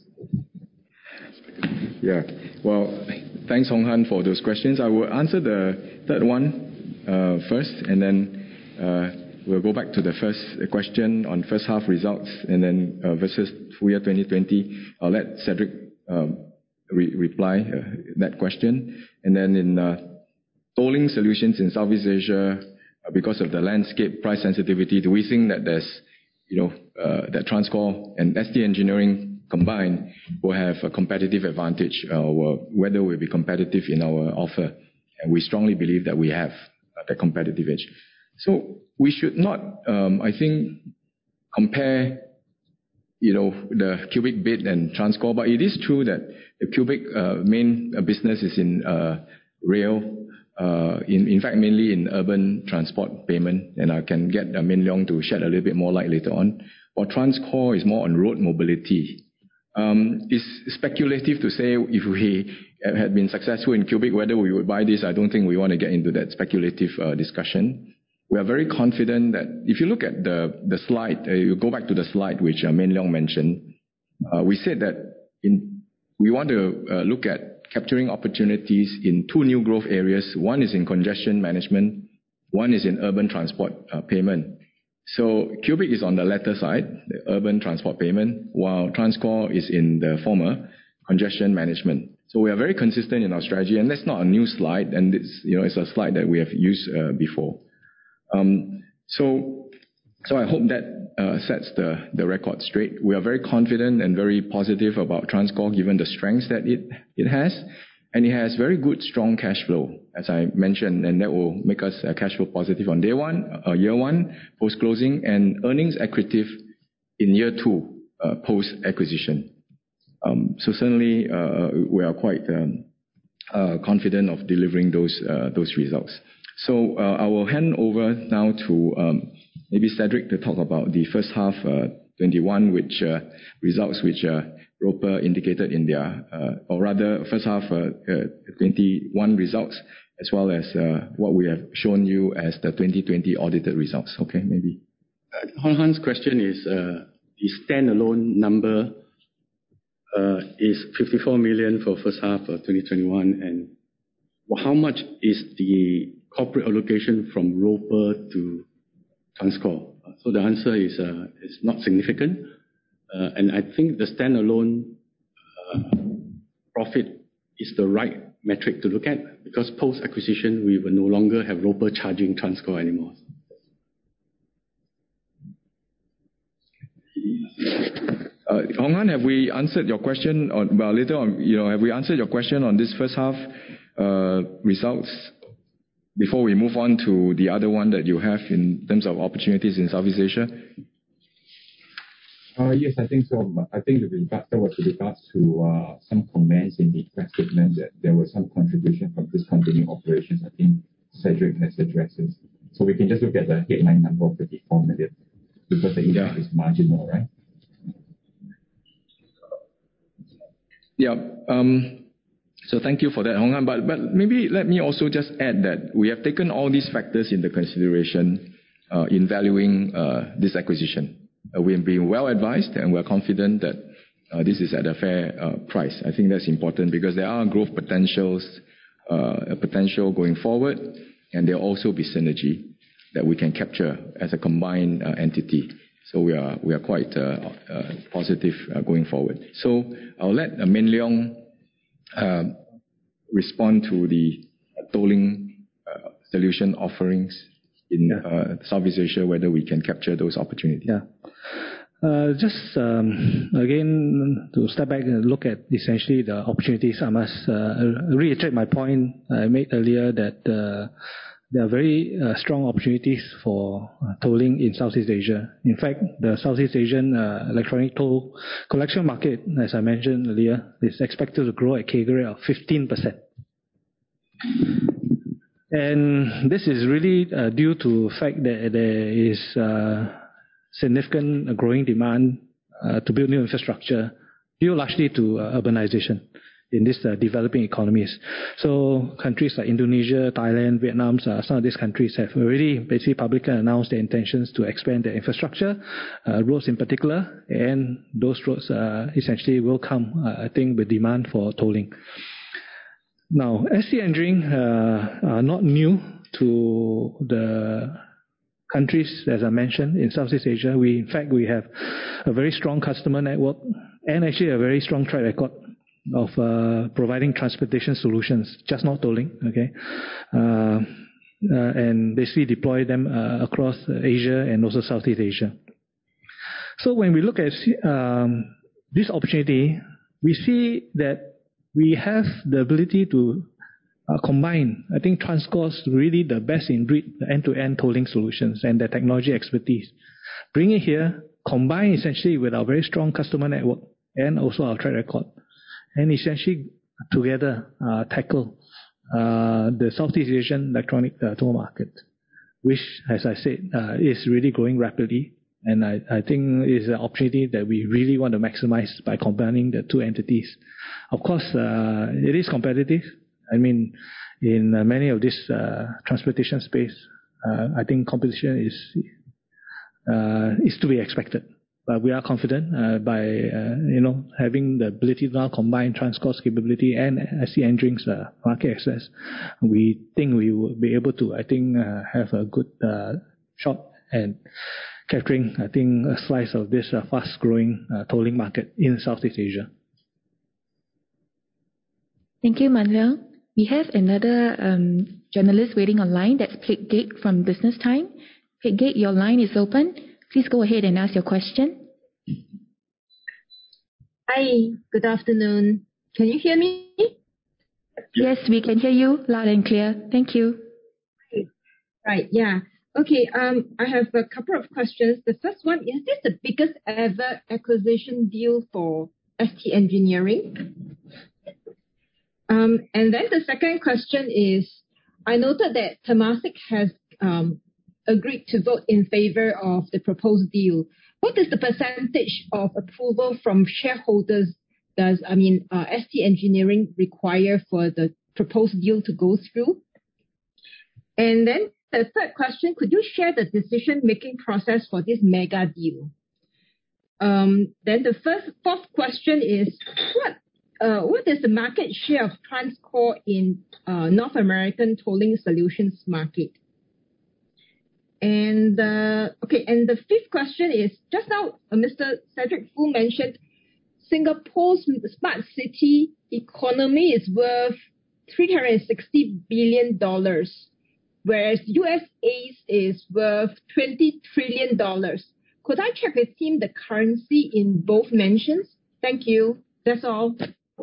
Yeah. Well, thanks, Hong Han, for those questions. I will answer the third one uh, first, and then uh, we'll go back to the first question on first half results, and then uh, versus full year twenty twenty. I'll let Cedric um, re- reply uh, that question, and then in uh, tolling solutions in Southeast Asia, uh, because of the landscape price sensitivity, do we think that there's, you know, uh, that TransCore and S T Engineering combined will have a competitive advantage, uh, or whether we'll be competitive in our offer? And we strongly believe that we have uh, the competitive edge. So we should not, um, I think, compare, you know, the Cubic bid and TransCore, but it is true that the Cubic uh, main uh, business is in uh, rail, uh, in, in fact, mainly in urban transport payment, and I can get uh, Min Leong to shed a little bit more light later on. While TransCore is more on road mobility. Um, it's speculative to say if we had been successful in Cubic, whether we would buy this. I don't think we want to get into that speculative uh, discussion. We are very confident that if you look at the, the slide, uh, you go back to the slide which uh, Min Leong mentioned, uh, we said that in, we want to uh, look at capturing opportunities in two new growth areas. One is in congestion management, one is in urban transport uh, payment. So Cubic is on the latter side, the urban transport payment, while TransCore is in the former, congestion management. So we are very consistent in our strategy, and that's not a new slide, and it's, you know, it's a slide that we have used uh, before. Um, so, so I hope that uh, sets the, the record straight. We are very confident and very positive about TransCore given the strengths that it, it has. And it has very good, strong cash flow, as I mentioned, and that will make us uh, cash flow positive on day one, uh, year one, post-closing, and earnings accretive in year two, uh, post-acquisition. Um, so certainly, uh, we are quite um, uh, confident of delivering those uh, those results. So uh, I will hand over now to um, maybe Cedric to talk about the first half uh, twenty-one, which uh, results which uh, Roper indicated in their, uh, or rather first half uh, uh, twenty-one results, as well as uh, what we have shown you as the twenty twenty audited results. Okay, maybe.
Uh, Hong Han's question is uh, the standalone number uh, is fifty-four million for first half of twenty twenty-one, and how much is the corporate allocation from Roper to TransCore? So the answer is uh, is not significant. Uh, and I think the standalone uh, profit is the right metric to look at, because post-acquisition, we will no longer have Roper charging TransCore anymore.
Uh, Hong Han, have we answered your question on, well, later on, you know, have we answered your question on this first half uh, results before we move on to the other one that you have in terms of opportunities in Southeast Asia?
Uh, yes, I think so. I think with regard, there was with regards to uh, some comments in the press statement that there was some contribution from discontinued operations. I think Cedric has addressed it. So we can just look at the headline number of fifty-four million, because the impact yeah. is marginal, right?
Yeah. Um, so thank you for that, Hong Han. But, but maybe let me also just add that we have taken all these factors into consideration uh, in valuing uh, this acquisition. Uh, we have been well advised, and we are confident that uh, this is at a fair uh, price. I think that's important because there are growth potentials uh, a potential going forward, and there'll also be synergy that we can capture as a combined uh, entity. So we are we are quite uh, uh, positive uh, going forward. So I'll let uh, Min Leong uh, respond to the tolling uh, solution offerings in uh, Southeast Asia, whether we can capture those opportunities.
Yeah. Uh, just um, again to step back and look at essentially the opportunities. I must uh, reiterate my point I made earlier that uh, there are very uh, strong opportunities for uh, tolling in Southeast Asia. In fact, the Southeast Asian uh, electronic toll collection market, as I mentioned earlier, is expected to grow at C A G R of fifteen percent. And this is really uh, due to the fact that there is uh, significant uh, growing demand uh, to build new infrastructure, due largely to uh, urbanization in these uh, developing economies. So countries like Indonesia, Thailand, Vietnam, uh, some of these countries have already basically publicly announced their intentions to expand their infrastructure, uh, roads in particular, and those roads uh, essentially will come, uh, I think, with demand for tolling. Now, S T Engineering uh, are not new to the countries, as I mentioned, in Southeast Asia. We, in fact, we have a very strong customer network and actually a very strong track record of uh, providing transportation solutions, just not tolling, okay, uh, uh, and basically deploy them uh, across Asia and also Southeast Asia. So when we look at um, this opportunity, we see that we have the ability to uh, combine, I think, TransCore's really the best in breed end-to-end tolling solutions and the technology expertise. Bring it here, combine essentially with our very strong customer network and also our track record, and essentially together uh, tackle uh, the Southeast Asian electronic uh, toll market, which, as I said, uh, is really growing rapidly. And I, I think is an opportunity that we really want to maximize by combining the two entities. Of course, uh, it is competitive. I mean, in uh, many of this uh, transportation space, uh, I think competition is uh, is to be expected. But we are confident uh, by uh, you know having the ability to now combine TransCore's capability and S T Engineering's uh, market access. We think we will be able to, I think, uh, have a good uh, shot and capturing, I think, a slice of this uh, fast-growing uh, tolling market in Southeast Asia.
Thank you, Manuel. We have another um, journalist waiting online. That's Peck Gek from Business Time. Peck Gek, your line is open. Please go ahead and ask your question.
Hi, good afternoon. Can you hear me?
Yes, we can hear you loud and clear. Thank you.
Right, yeah. Okay, um, I have a couple of questions. The first one, is this the biggest ever acquisition deal for S T Engineering? Um, and then the second question is, I noted that Temasek has um, agreed to vote in favor of the proposed deal. What is the percentage of approval from shareholders does, I mean, uh, S T Engineering require for the proposed deal to go through? And then the third question, could you share the decision-making process for this mega deal? Um, then the first, fourth question is, what uh, what is the market share of TransCore in uh, North American tolling solutions market? And uh, okay, and the fifth question is, just now uh, Mister Cedric Foo mentioned Singapore's smart city economy is worth three hundred sixty billion dollars. Whereas U S A's is worth twenty trillion dollars. Could I check with him the currency in both mentions? Thank you. That's all.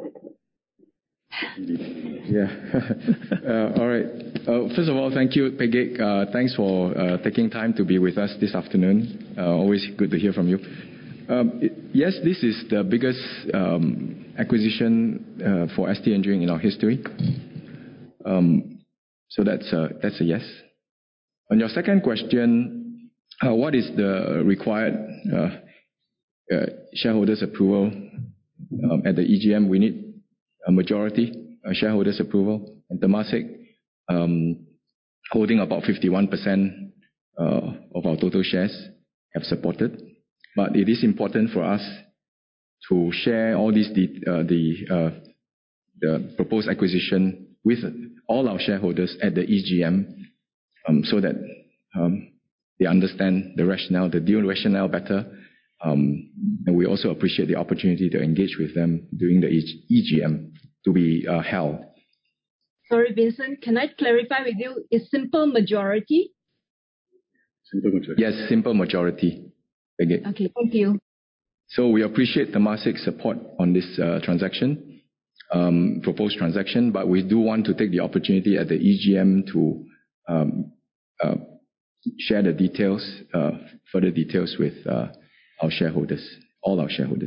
Yeah. uh, all right. Uh, first of all, thank you, Peck Gek. Uh, thanks for uh, taking time to be with us this afternoon. Uh, always good to hear from you. Um, it, yes, this is the biggest um, acquisition uh, for S T Engineering in our history. Um, So that's a, that's a yes. On your second question, uh, what is the required uh, uh, shareholders approval um, at the E G M? We need a majority uh, shareholders approval, and Temasek um, holding about fifty-one percent uh, of our total shares have supported. But it is important for us to share all these de- uh, the uh, the proposed acquisition with all our shareholders at the E G M, um, so that um, they understand the rationale, the deal rationale better. Um, and we also appreciate the opportunity to engage with them during the E G M to be uh, held.
Sorry, Vincent, can I clarify with you? Is simple majority?
Simple majority.
Yes, simple majority. Again.
Okay, thank you.
So we appreciate Temasek's support on this uh, transaction, um, proposed transaction, but we do want to take the opportunity at the E G M to um, uh, share the details, uh, further details with uh, our shareholders, all our shareholders.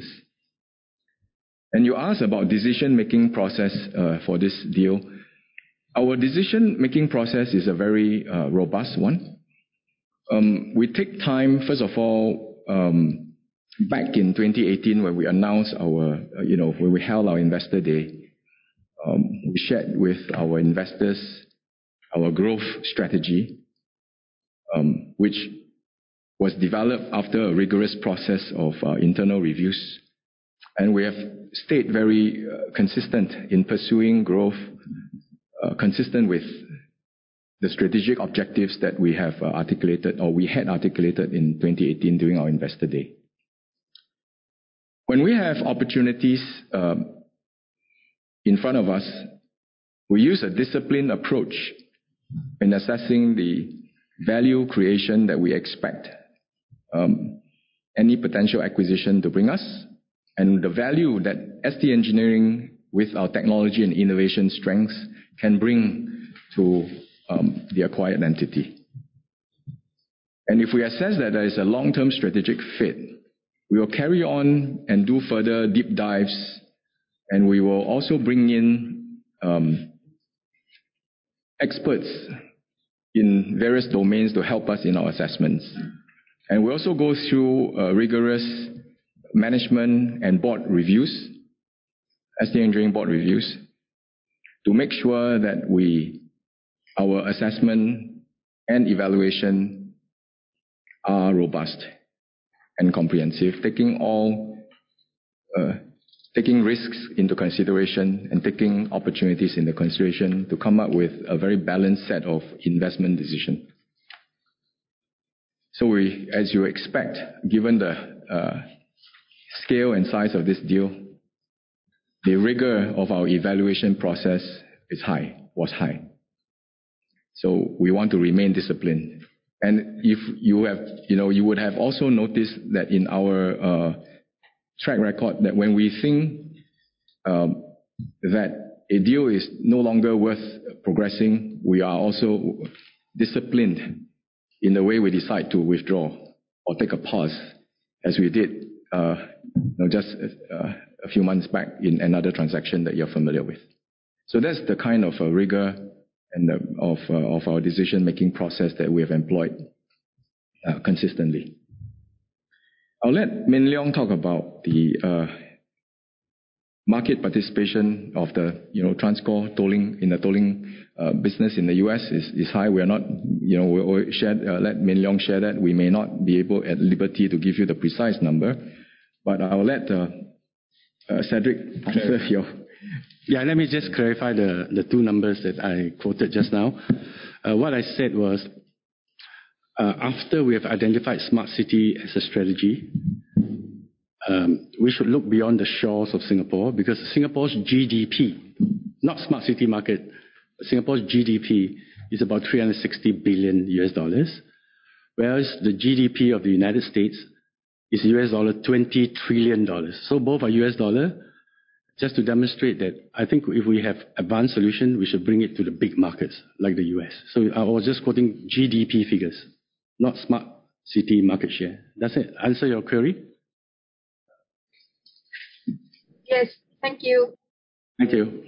And you asked about decision-making process uh, for this deal. Our decision-making process is a very uh, robust one. Um, we take time, first of all, um, back in twenty eighteen when we announced our, uh, you know, when we held our investor day, um, we shared with our investors our growth strategy, um, which was developed after a rigorous process of uh, internal reviews. And we have stayed very uh, consistent in pursuing growth, uh, consistent with the strategic objectives that we have uh, articulated, or we had articulated in twenty eighteen during our investor day. When we have opportunities um, in front of us, we use a disciplined approach in assessing the value creation that we expect um, any potential acquisition to bring us, and the value that S T Engineering, with our technology and innovation strengths, can bring to um, the acquired entity. And if we assess that there is a long-term strategic fit, we will carry on and do further deep dives, and we will also bring in um, experts in various domains to help us in our assessments. And we also go through uh, rigorous management and board reviews, S T Engineering board reviews, to make sure that we, our assessment and evaluation are robust and comprehensive, taking all, uh, taking risks into consideration and taking opportunities into consideration to come up with a very balanced set of investment decisions. So we, as you expect, given the uh, scale and size of this deal, the rigor of our evaluation process is high, was high. So we want to remain disciplined. And if you have, you know, you would have also noticed that in our uh, track record, that when we think um, that a deal is no longer worth progressing, we are also disciplined in the way we decide to withdraw or take a pause, as we did uh, you know, just uh, a few months back in another transaction that you're familiar with. So that's the kind of uh, rigor and the, of, uh, of our decision-making process that we have employed uh, consistently. I'll let Min Leong talk about the uh, market participation of the, you know, TransCore tolling in the tolling uh, business in the U S is, is high. We are not, you know, we'll share, uh, let Min Leong share that. We may not be able at liberty to give you the precise number, but I'll let uh, uh, Cedric answer your.
Yeah, let me just clarify the, the two numbers that I quoted just now. Uh, what I said was, uh, after we have identified smart city as a strategy, um, we should look beyond the shores of Singapore, because Singapore's G D P, not smart city market, Singapore's G D P is about three hundred sixty billion U S dollars, whereas the G D P of the United States is U S dollar twenty trillion dollars. So both are U S dollar. Just to demonstrate that, I think if we have advanced solution, we should bring it to the big markets like the U S. So I was just quoting G D P figures, not smart city market share. Does it answer your query?
Yes, thank you.
Thank you.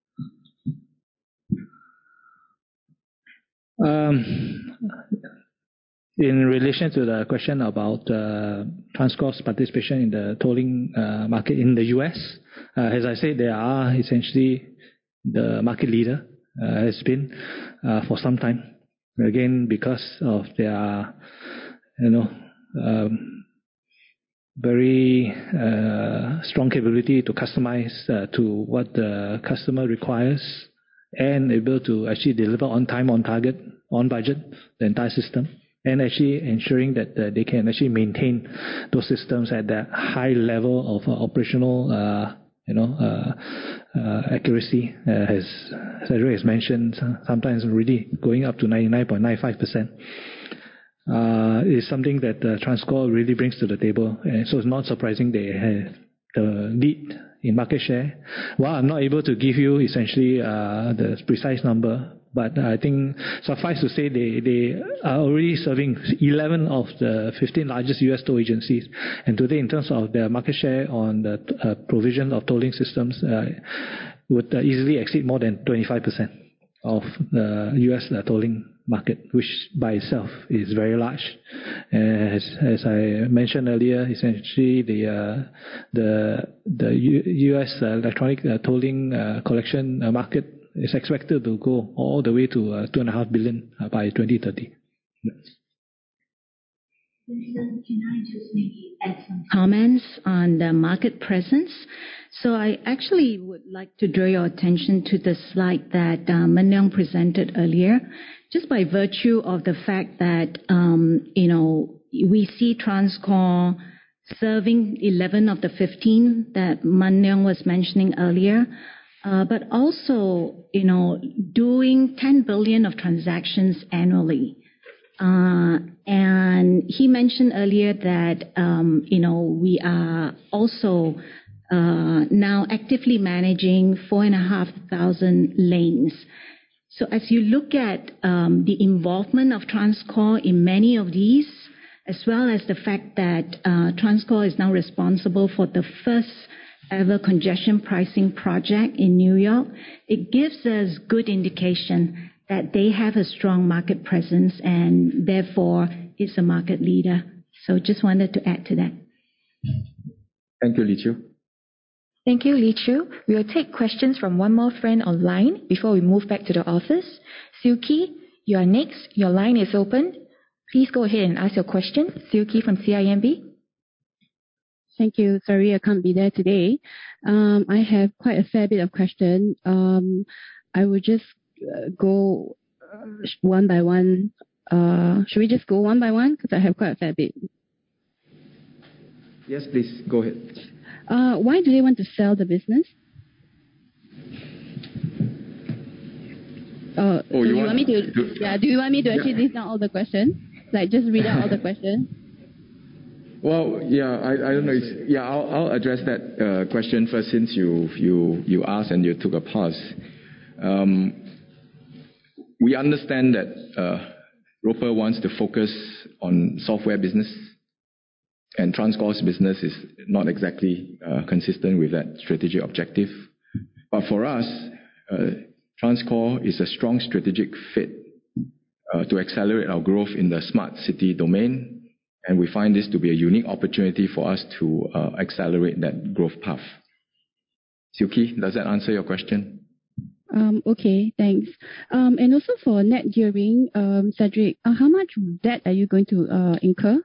Um, in relation to the question about uh, TransCore's participation in the tolling uh, market in the U S, uh, as I said, they are essentially the market leader, uh, has been uh, for some time. Again, because of their, you know, um, very uh, strong capability to customize uh, to what the customer requires, and able to actually deliver on time, on target, on budget, the entire system, and actually ensuring that uh, they can actually maintain those systems at that high level of uh, operational, uh, you know, uh, uh, accuracy. Uh, as Cedric has mentioned, sometimes really going up to ninety-nine point nine five percent. Uh, is something that uh, TransCore really brings to the table. And so it's not surprising they have the lead in market share. While I'm not able to give you essentially uh, the precise number, but I think suffice to say they, they are already serving eleven of the fifteen largest U S toll agencies. And today, in terms of their market share on the uh, provision of tolling systems, uh, would uh, easily exceed more than twenty-five percent of the U S uh, tolling market, which by itself is very large. As, as I mentioned earlier, essentially the uh, the the U, U.S. Uh, electronic uh, tolling uh, collection uh, market is expected to go all the way to uh, two and a half billion uh, by twenty thirty.
Can I just maybe add some comments on the market presence? So I actually would like to draw your attention to the slide that uh, Min Leong presented earlier, just by virtue of the fact that, um, you know, we see TransCore serving eleven of the fifteen that Min Leong was mentioning earlier, uh, but also, you know, doing ten billion of transactions annually. Uh, and he mentioned earlier that, um, you know, we are also uh, now actively managing four and a half thousand lanes. So as you look at um, the involvement of TransCore in many of these, as well as the fact that uh, TransCore is now responsible for the first ever congestion pricing project in New York, it gives us good indication that they have a strong market presence and therefore is a market leader. So just wanted to add to that.
Thank you, Lee Chew.
Thank you, Lee Chew. We will take questions from one more friend online before we move back to the office. Silky, you are next. Your line is open. Please go ahead and ask your question. Silky from C I M B.
Thank you. Sorry, I can't be there today. Um, I have quite a fair bit of questions. Um, I would just uh, go uh, one by one. Uh, should we just go one by one? Because I have quite a fair bit.
Yes, please, go ahead.
Uh, why do they want to sell the business? Uh,
oh,
so
you,
you
want,
want me to,
to?
Yeah. Do you want me to actually yeah. list down all the questions? Like just read out all the questions.
Well, yeah, I, I don't know. It's, yeah, I'll, I'll address that uh, question first since you you you asked and you took a pause. Um, we understand that uh, Roper wants to focus on software business, and TransCore's business is not exactly uh, consistent with that strategic objective. But for us, uh, TransCore is a strong strategic fit uh, to accelerate our growth in the smart city domain. And we find this to be a unique opportunity for us to uh, accelerate that growth path. Silky, does that answer your question?
Um, okay, thanks. Um, and also for net gearing, um, Cedric, uh, how much debt are you going to uh, incur?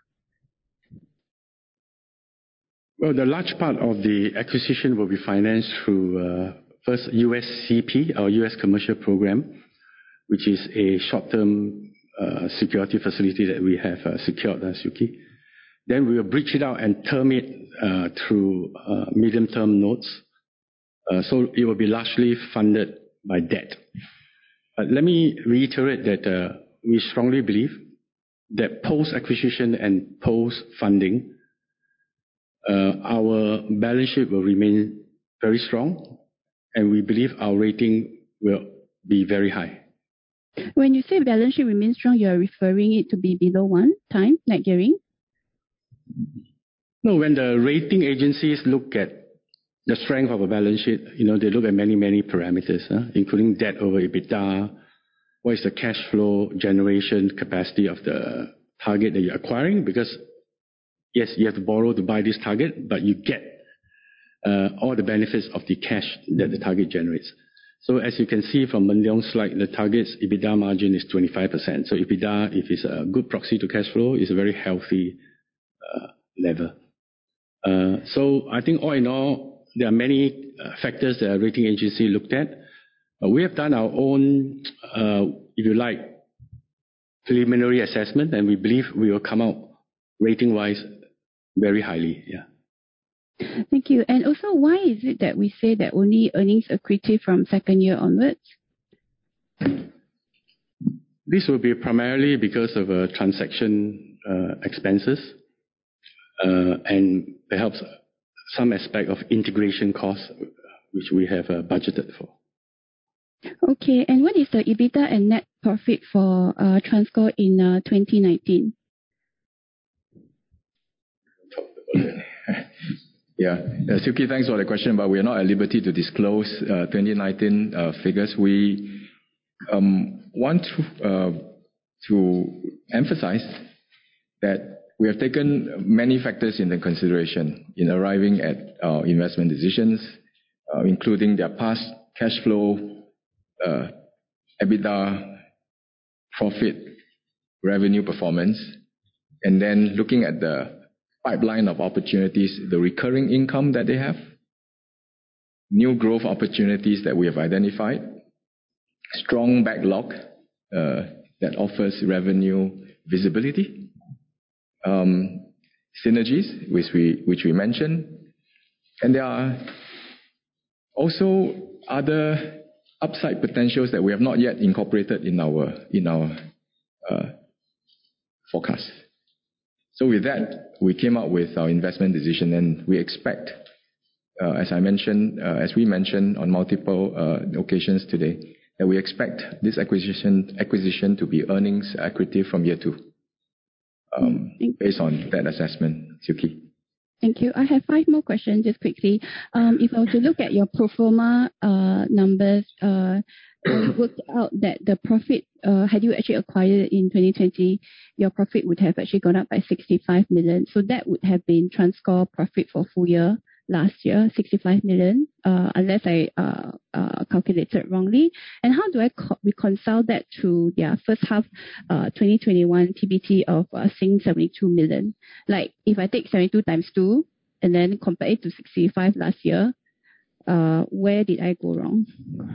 Well, the large part of the acquisition will be financed through uh, first U S C P, our U S commercial program, which is a short-term Uh, security facility that we have uh, secured, uh, Suki. Then we will breach it out and term it uh, through uh, medium-term notes. Uh, so it will be largely funded by debt. But let me reiterate that uh, we strongly believe that post-acquisition and post-funding, uh, our balance sheet will remain very strong, and we believe our rating will be very high.
When you say balance sheet remains strong, you are referring it to be below one time net gearing?
No, when the rating agencies look at the strength of a balance sheet, you know, they look at many, many parameters, huh? including debt over EBITDA, what is the cash flow generation capacity of the target that you're acquiring, because yes, you have to borrow to buy this target, but you get uh, all the benefits of the cash that the target generates. So as you can see from Min Leong's slide, the target's EBITDA margin is twenty-five percent. So EBITDA, if it's a good proxy to cash flow, is a very healthy uh, level. Uh, so I think all in all, there are many uh, factors that a rating agency looked at. Uh, we have done our own, uh, if you like, preliminary assessment, and we believe we will come out rating-wise very highly. Yeah.
Thank you. And also, why is it that we say that only earnings accretive from second year onwards?
This will be primarily because of uh, transaction uh, expenses uh, and perhaps some aspect of integration costs, which we have uh, budgeted for.
Okay. And what is the EBITDA and net profit for uh, TransCore in uh, twenty nineteen?
Yeah, uh, Suki, thanks for the question, but we are not at liberty to disclose uh, twenty nineteen uh, figures. We um, want to, uh, to emphasize that we have taken many factors into consideration in arriving at our investment decisions, uh, including their past cash flow, uh, EBITDA, profit, revenue performance, and then looking at the pipeline of opportunities, the recurring income that they have, new growth opportunities that we have identified, strong backlog uh, that offers revenue visibility, um, synergies, which we, which we mentioned, and there are also other upside potentials that we have not yet incorporated in our, in our uh, forecast. So with that, we came up with our investment decision, and we expect, uh, as I mentioned, uh, as we mentioned on multiple uh, occasions today, that we expect this acquisition acquisition to be earnings accretive from year two, um, based on that assessment, Suki.
Thank you. I have five more questions, just quickly. Um, if I were to look at your pro forma uh, numbers, uh, I worked out that the profit, uh, had you actually acquired in twenty twenty, your profit would have actually gone up by sixty-five million. So that would have been TransCore profit for full year last year, sixty-five million, uh, unless I uh, uh, calculated wrongly. And how do I co- reconcile that to their first half uh, twenty twenty-one P B T of uh, seventy-two million? Like, if I take seventy-two times two and then compare it to sixty-five last year, uh, where did I go wrong?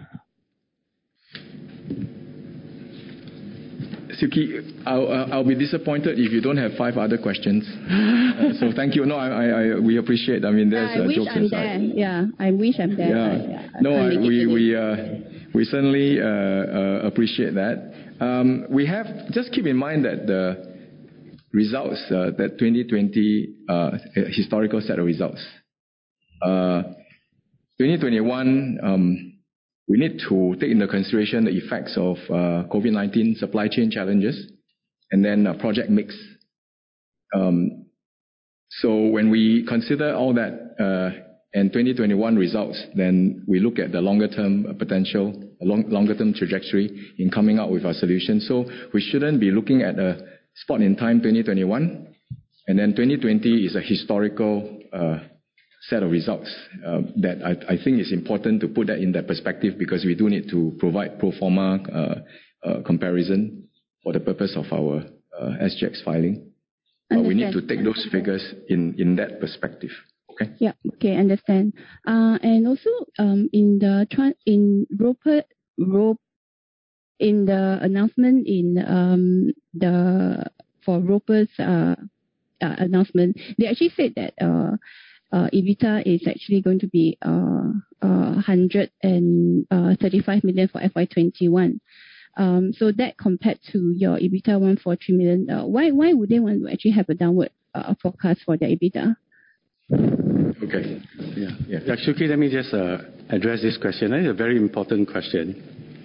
Suki, I'll, uh, I'll be disappointed if you don't have five other questions. Uh, so thank you. No, I, I, I we appreciate. I mean, there's
I
uh,
wish
jokes
I'm
aside.
there. Yeah, I wish I'm there.
Yeah.
But, yeah
no, I, we we
uh,
uh, we certainly uh, uh, appreciate that. Um, we have just keep in mind that the results uh, that twenty twenty uh, historical set of results. Uh, twenty twenty-one. Um, We need to take into consideration the effects of uh, COVID nineteen supply chain challenges and then uh, project mix. Um, so when we consider all that uh, and twenty twenty-one results, then we look at the longer term potential, long, longer term trajectory in coming out with our solution. So we shouldn't be looking at a spot in time twenty twenty-one, and then twenty twenty is a historical uh, set of results uh, that I, I think is important to put that in that perspective, because we do need to provide pro forma uh, uh, comparison for the purpose of our uh, S G X filing. But we need to take those figures in, in that perspective. Okay.
Yeah. Okay. Understand. Uh, and also um, in the in Roper Rope in the announcement in um, the for Roper's uh, uh, announcement, they actually said that. Uh, Uh, EBITDA is actually going to be uh, uh, one hundred thirty-five million for F Y twenty-one. Um, so that compared to your EBITDA one hundred forty-three million, uh, why why would they want to actually have a downward uh, forecast for their EBITDA?
Okay. Yeah. Yeah. Actually, let me just uh, address this question. It's a very important question.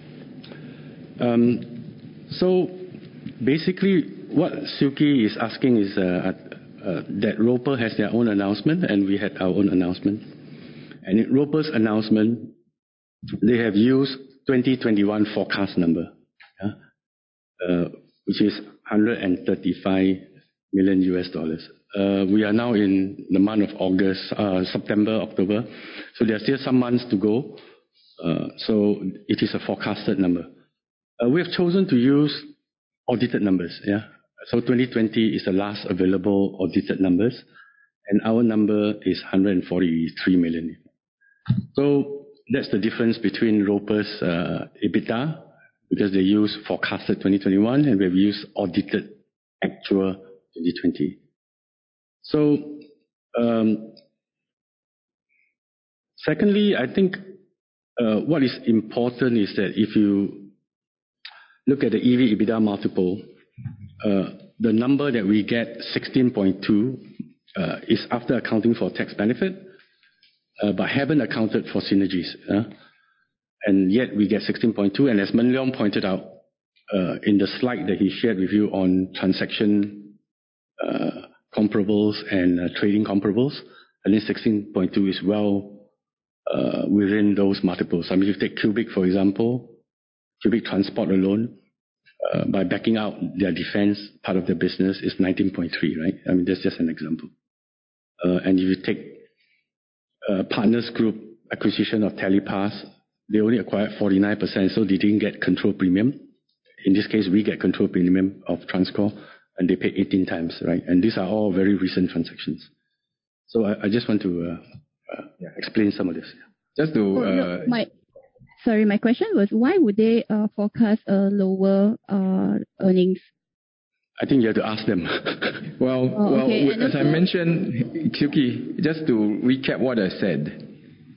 Um, so basically, what Suki is asking is. Uh, Uh, that Roper has their own announcement and we had our own announcement. And in Roper's announcement, they have used twenty twenty-one forecast number, yeah? uh, which is one hundred thirty-five million U S dollars. Uh, we are now in the month of August, uh, September, October. So there are still some months to go. Uh, so it is a forecasted number. Uh, we have chosen to use audited numbers, yeah. So twenty twenty is the last available audited numbers, and our number is one hundred forty-three million. So that's the difference between Roper's uh, EBITDA, because they use forecasted twenty twenty-one and we've used audited actual twenty twenty. So, um, secondly, I think uh, what is important is that if you look at the E V EBITDA multiple, uh, the number that we get, sixteen point two, uh, is after accounting for tax benefit, uh, but haven't accounted for synergies. Uh, and yet we get sixteen point two. And as Meng Leong pointed out uh, in the slide that he shared with you on transaction uh, comparables and uh, trading comparables, I think sixteen point two is well uh, within those multiples. I mean, if you take Cubic, for example, Cubic Transport alone, uh, by backing out their defense part of their business, is nineteen point three, right? I mean, that's just an example. Uh, and if you take uh, Partners Group acquisition of Telepass, they only acquired forty-nine percent, so they didn't get control premium. In this case, we get control premium of TransCore, and they pay eighteen times, right? And these are all very recent transactions. So I, I just want to uh, uh, yeah, explain some of this.
Just to...
Oh,
uh,
no, my, sorry, my question was, why would they uh, forecast a lower uh, earnings?
I think you have to ask them.
well,
oh,
well
okay.
as also, I mentioned, Suki, just to recap what I said,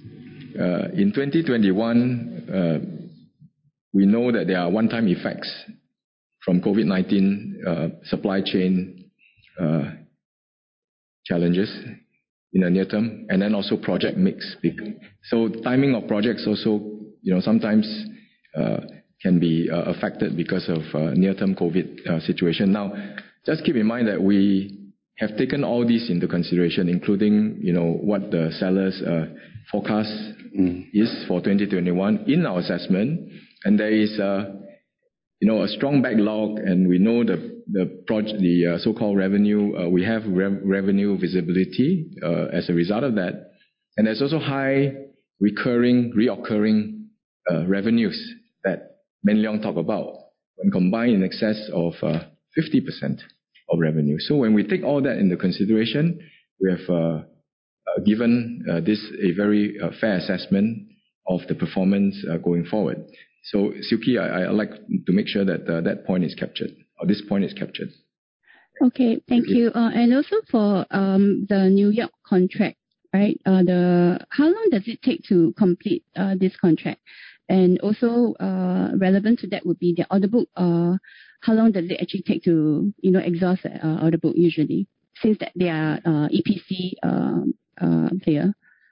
uh, in twenty twenty-one, uh, we know that there are one-time effects from COVID nineteen uh, supply chain uh, challenges in the near term, and then also project mix. So timing of projects also, you know, sometimes uh, can be uh, affected because of uh, near-term COVID uh, situation. Now, just keep in mind that we have taken all these into consideration, including, you know, what the sellers' uh, forecast mm. is for twenty twenty-one in our assessment, and there is, uh, you know, a strong backlog, and we know the the project, the uh, so-called revenue. Uh, we have rev- revenue visibility uh, as a result of that, and there's also high recurring, reoccurring uh, revenues that Meng Leong talked about, when combined in excess of uh, fifty percent of revenue. So when we take all that into consideration, we have uh, uh, given uh, this a very uh, fair assessment of the performance uh, going forward. So Suki, I, I like to make sure that uh, that point is captured, or this point is captured.
Okay, thank you. Uh, and also for um, the New York contract, right? Uh, the how long does it take to complete uh, this contract? And also uh, relevant to that would be the order book. Uh, how long does it actually take to, you know, exhaust the uh, order book usually, since that they are uh, E P C uh, uh, player?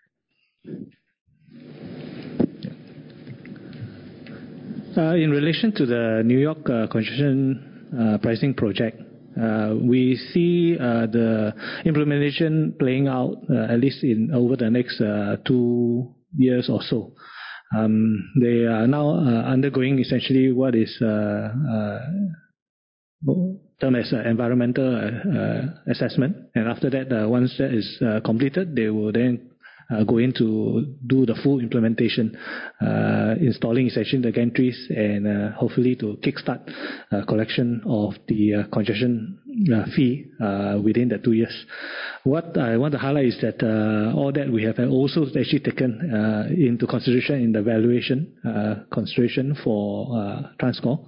Uh, in relation to the New York uh, construction uh, pricing project, uh, we see uh, the implementation playing out uh, at least in over the next uh, two years or so. Um, they are now uh, undergoing essentially what is uh, uh, termed as an environmental uh, assessment, and after that, uh, once that is uh, completed, they will then uh, go in to do the full implementation, uh, installing essentially the gantries, and uh, hopefully to kickstart uh, collection of the uh, congestion uh, fee uh, within the two years. What I want to highlight is that uh, all that we have also actually taken uh, into consideration in the valuation uh, consideration for uh, TransCore.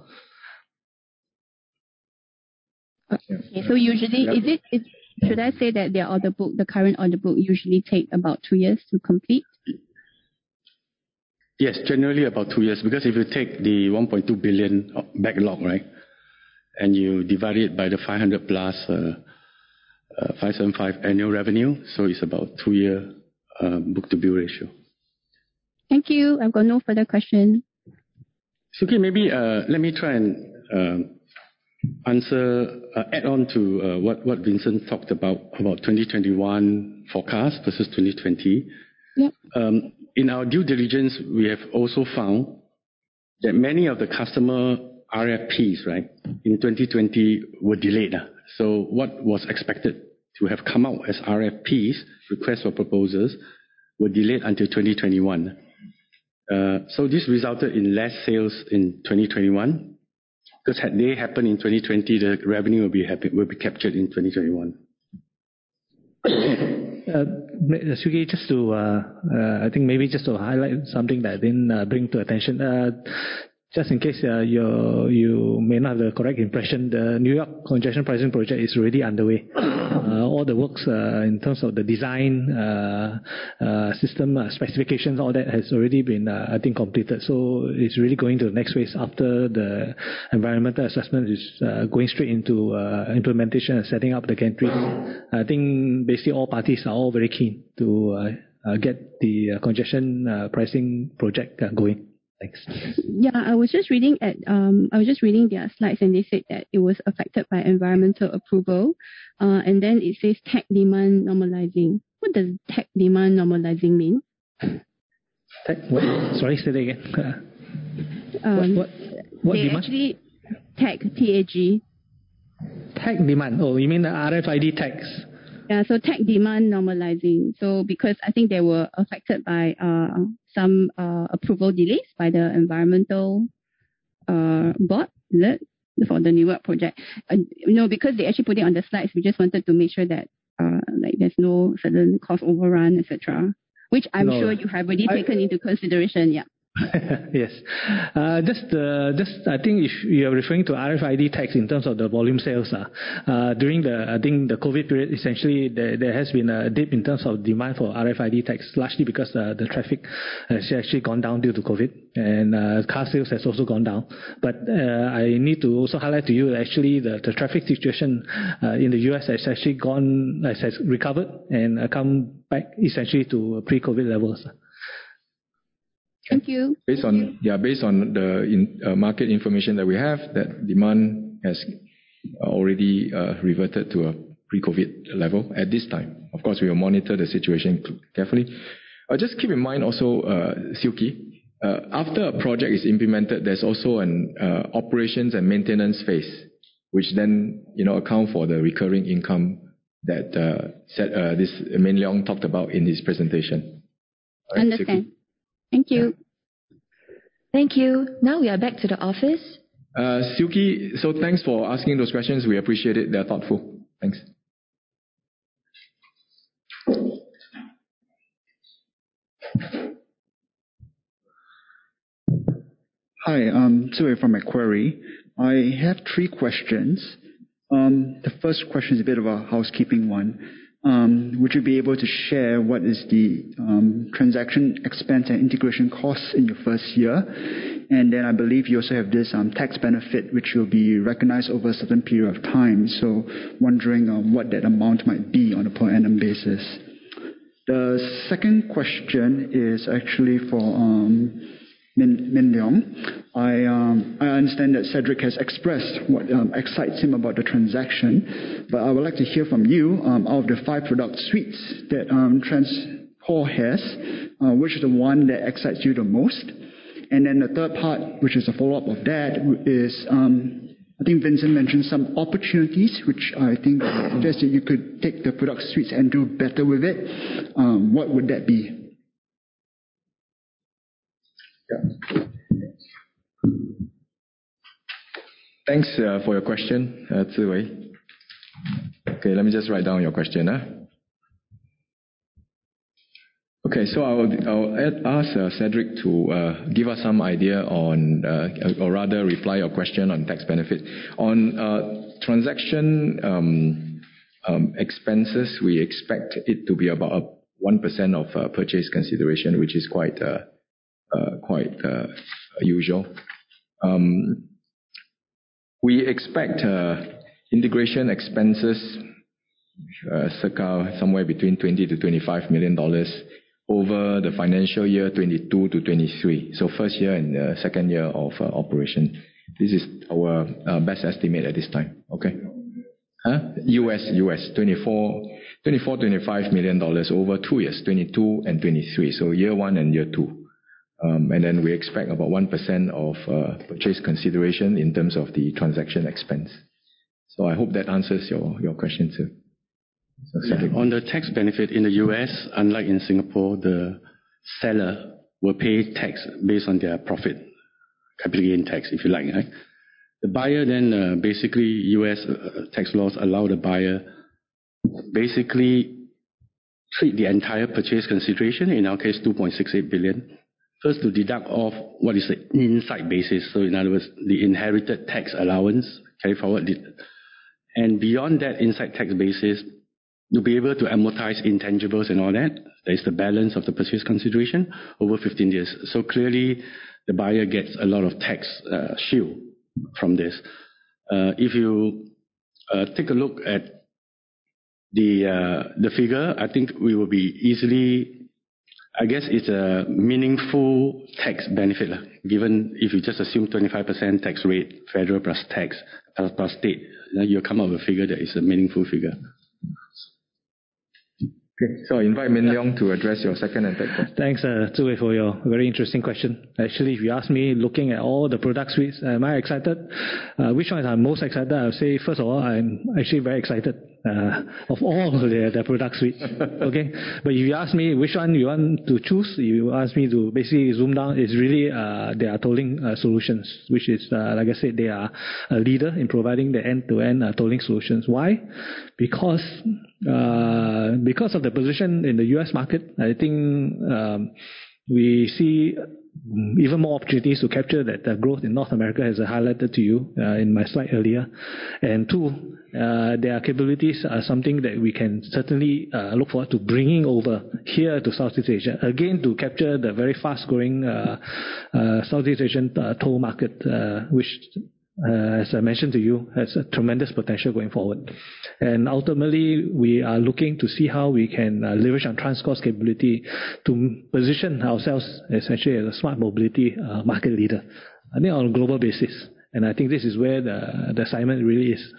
Okay, so usually, is it, is, should I say that their order book, the current order book, usually take about two years to complete?
Yes, generally about two years, because if you take the one point two billion backlog, right, and you divide it by the five hundred plus uh, uh, five seventy-five annual revenue, so it's about two year uh, book-to-bill ratio.
Thank you. I've got no further questions.
Suki, maybe uh, let me try and uh, answer, uh, add on to uh, what, what Vincent talked about, about twenty twenty-one forecast versus twenty twenty.
Yep.
Um, in our due diligence, we have also found that many of the customer R F Ps, right, in twenty twenty were delayed. So what was expected to have come out as R F Ps, requests for proposals, were delayed until twenty twenty-one. Uh, so this resulted in less sales in twenty twenty-one. Because had they happened in twenty twenty, the revenue will be happy, will be captured in twenty twenty-one.
Uh, Suki, just to, uh, uh, I think maybe just to highlight something that I didn't uh, bring to attention. Uh, Just in case uh, you you may not have the correct impression, the New York congestion pricing project is already underway. Uh, all the works uh, in terms of the design, uh, uh, system uh, specifications, all that has already been, uh, I think, completed. So it's really going to the next phase after the environmental assessment is uh, going straight into uh, implementation and setting up the gantry. I think basically all parties are all very keen to uh, uh, get the uh, congestion uh, pricing project uh, going. Thanks.
Yeah, I was just reading at um, I was just reading their slides, and they said that it was affected by environmental approval, uh, and then it says tech demand normalizing. What does tech demand normalizing mean?
Tech what? Sorry, say that again.
Um,
what what, what
they
demand?
Actually, tech T A G.
Tech demand. Oh, you mean the R F I D tags?
Yeah, so tech demand normalizing. So because I think they were affected by uh, some uh, approval delays by the environmental uh, board, is it, for the New York project? Uh, you know, because they actually put it on the slides, we just wanted to make sure that uh, like there's no sudden cost overrun, et cetera. Which I'm
no,
sure you have already
I,
taken into consideration. Yeah.
Yes. Uh, just, uh, just, I think if you're referring to R F I D tags in terms of the volume sales, uh, uh, during the, I think the COVID period, essentially there, there has been a dip in terms of demand for R F I D tags, largely because uh, the traffic has actually gone down due to COVID, and uh, car sales has also gone down. But uh, I need to also highlight to you that actually the, the traffic situation uh, in the U S has actually gone, has, has recovered and uh, come back essentially to pre-COVID levels.
Thank you.
Based on yeah, based on the in, uh, market information that we have, that demand has already uh, reverted to a pre-COVID level at this time. Of course, we will monitor the situation carefully. Uh, just keep in mind also, uh, Silky, uh, after a project is implemented, there's also an uh, operations and maintenance phase, which then you know account for the recurring income that uh, set, uh, this Min Leong talked about in his presentation.
Right, understand. Silky? Thank you.
Thank you. Now we are back to the office.
Uh, Silky, so thanks for asking those questions. We appreciate it. They're thoughtful. Thanks.
Hi, I'm Zui from Macquarie. I have three questions. Um, the first question is a bit of a housekeeping one. Um, would you be able to share what is the um, transaction expense and integration costs in your first year? And then I believe you also have this um, tax benefit which will be recognized over a certain period of time. So wondering um, what that amount might be on a per annum basis. The second question is actually for um, Min, Min Leong. I, um, I understand that Cedric has expressed what um, excites him about the transaction, but I would like to hear from you, um, out of the five product suites that um, TransCore has, uh, which is the one that excites you the most? And then the third part, which is a follow-up of that, is um, I think Vincent mentioned some opportunities, which I think suggests that you could take the product suites and do better with it. Um, what would that be?
Yeah. Thanks uh, for your question, uh, Ziwei. Okay, let me just write down your question. Huh? Okay, so I'll, I'll add, ask uh, Cedric to uh, give us some idea on, uh, or rather reply your question on tax benefit. On uh, transaction um, um, expenses, we expect it to be about one percent of uh, purchase consideration, which is quite uh, uh, quite uh, usual. Um, we expect uh, integration expenses uh, circa somewhere between twenty to twenty-five million dollars over the financial year twenty-two to twenty-three. So first year and uh, second year of uh, operation. This is our uh, best estimate at this time. Okay. Huh? U S, U S, twenty-four, twenty-four, twenty-five million dollars over two years, twenty-two and twenty-three. So year one and year two. Um, and then we expect about one percent of uh, purchase consideration in terms of the transaction expense. So I hope that answers your, your question too. So
yeah, on the tax benefit in the U S, unlike in Singapore, the seller will pay tax based on their profit, capital gain tax, if you like. Right? The buyer then, uh, basically, U S uh, tax laws allow the buyer basically treat the entire purchase consideration, in our case two point six eight billion, first to deduct off what is the inside basis. So in other words, the inherited tax allowance, carry forward. And beyond that inside tax basis, you'll be able to amortize intangibles and all that. There is the balance of the purchase consideration over fifteen years. So clearly, the buyer gets a lot of tax uh, shield from this. Uh, if you uh, take a look at the uh, the figure, I think we will be easily, I guess it's a meaningful tax benefit, uh, given if you just assume twenty-five percent tax rate, federal plus tax, plus, plus state, you know, you'll come up with a figure that is a meaningful figure.
Okay, so I invite Min Leong to address your second and third question.
Thanks, uh, Zhu Wei, for your very interesting question. Actually, if you ask me, looking at all the product suites, am I excited? Uh, which one I'm most excited? I would say, first of all, I'm actually very excited uh, of all the, the product suites. Okay, but if you ask me which one you want to choose, you ask me to basically zoom down. It's really uh, their tolling uh, solutions, which is, uh, like I said, they are a leader in providing the end-to-end uh, tolling solutions. Why? Because uh, because of the position in the U S market, I think um, we see even more opportunities to capture that uh, growth in North America, as I highlighted to you uh, in my slide earlier. And two, uh, their capabilities are something that we can certainly uh, look forward to bringing over here to Southeast Asia, again to capture the very fast-growing uh, uh, Southeast Asian uh, toll market, uh, which Uh, as I mentioned to you, has a tremendous potential going forward. And ultimately, we are looking to see how we can uh, leverage on TransCore's capability to position ourselves essentially as a smart mobility uh, market leader, I think on a global basis. And I think this is where the, the assignment really is.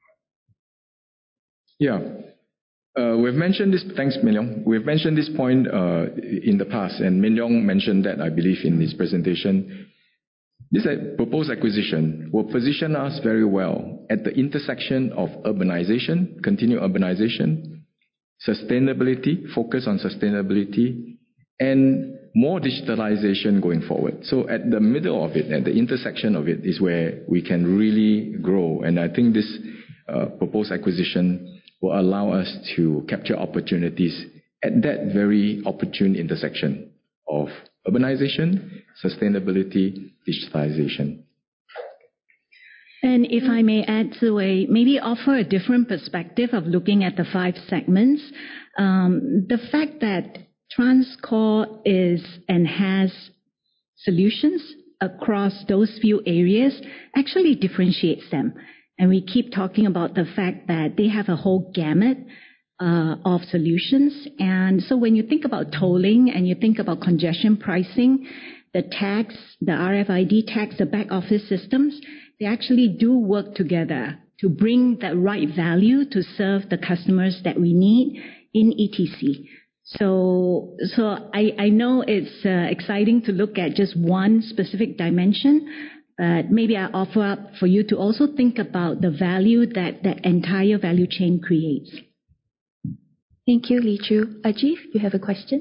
Yeah. Uh, we've mentioned this, thanks Min Leong. We've mentioned this point uh, in the past, and Min Leong mentioned that, I believe, in his presentation. This proposed acquisition will position us very well at the intersection of urbanization, continued urbanization, sustainability, focus on sustainability, and more digitalization going forward. So at the middle of it, at the intersection of it, is where we can really grow. And I think this uh, proposed acquisition will allow us to capture opportunities at that very opportune intersection of urbanization, sustainability, digitalization.
And if I may add to a, maybe offer a different perspective of looking at the five segments, um, the fact that TransCore is and has solutions across those few areas actually differentiates them. And we keep talking about the fact that they have a whole gamut Uh, of solutions. And so when you think about tolling and you think about congestion pricing, the tax, the R F I D tax, the back office systems, they actually do work together to bring the right value to serve the customers that we need in E T C. So, so I, I know it's uh, exciting to look at just one specific dimension, but maybe I offer up for you to also think about the value that that entire value chain creates.
Thank you, Lee Chew. Ajif, you have a question?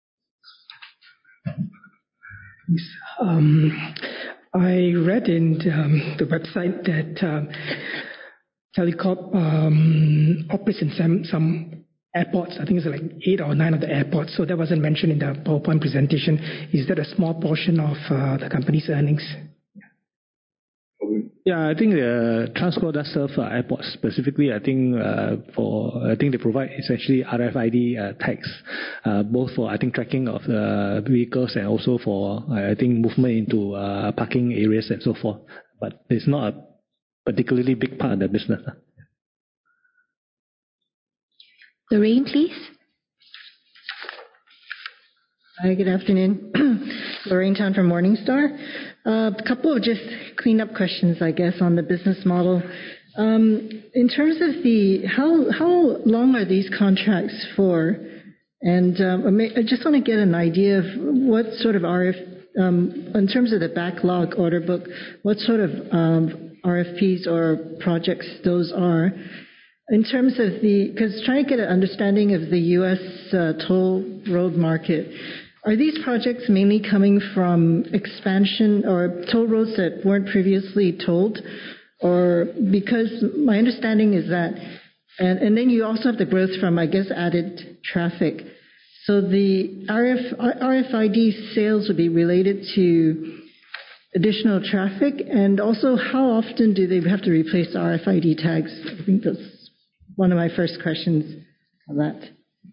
Yes. Um, I read in um, the website that um, Telecorp um, operates in some, some airports. I think it's like eight or nine of the airports. So that wasn't mentioned in the PowerPoint presentation. Is that a small portion of uh, the company's earnings?
Yeah, I think uh, TransCore does serve uh, airports specifically. I think uh, for I think they provide essentially R F I D uh, tags, uh, both for I think tracking of uh, vehicles and also for uh, I think movement into uh, parking areas and so forth. But it's not a particularly big part of the business.
Lorraine, please.
Hi, good afternoon. Lorraine Tan from Morningstar. Uh, a couple of just cleanup questions, I guess, on the business model. Um, in terms of the, how how long are these contracts for? And um, I, may, I just want to get an idea of what sort of R F, um, in terms of the backlog order book, what sort of um, R F Ps or projects those are. In terms of the, because trying to get an understanding of the U S uh, toll road market, are these projects mainly coming from expansion or toll roads that weren't previously tolled? Or because my understanding is that And, and then you also have the growth from, I guess, added traffic. So the R F, R F I D sales would be related to additional traffic, and also how often do they have to replace R F I D tags? I think that's one of my first questions on that.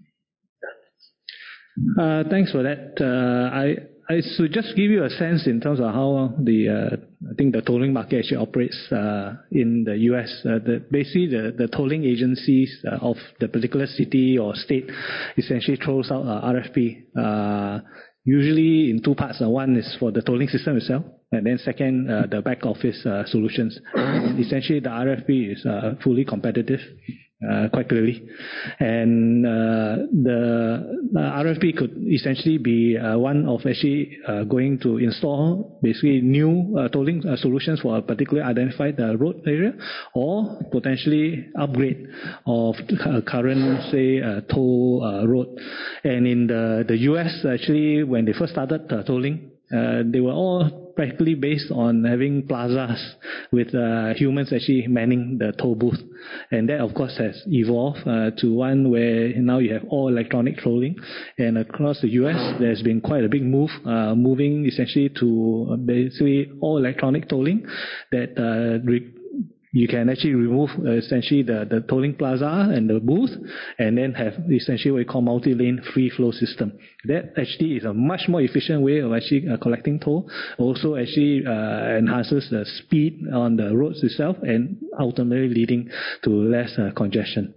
Uh, thanks for that. Uh, I I should just give you a sense in terms of how the uh, I think the tolling market actually operates uh, in the U S. Uh, the, basically, the, the tolling agencies uh, of the particular city or state essentially throws out uh, R F P. Uh, usually in two parts. Uh, one is for the tolling system itself, and then second, uh, the back office uh, solutions. Essentially, the R F P is uh, fully competitive. Uh, quite clearly, and uh, the, the R F P could essentially be uh, one of actually uh, going to install basically new uh, tolling uh, solutions for a particularly identified uh, road area, or potentially upgrade of uh, current, say, uh, toll uh, road. And in the the U S, actually, when they first started uh, tolling, Uh, they were all practically based on having plazas with uh, humans actually manning the toll booth. And that, of course, has evolved uh, to one where now you have all electronic tolling. And across the U S, there's been quite a big move, uh, moving essentially to basically all electronic tolling that uh, re- you can actually remove uh, essentially the, the tolling plaza and the booth, and then have essentially what we call multi-lane free flow system. That actually is a much more efficient way of actually uh, collecting toll. Also actually uh, enhances the speed on the roads itself, and ultimately leading to less uh, congestion.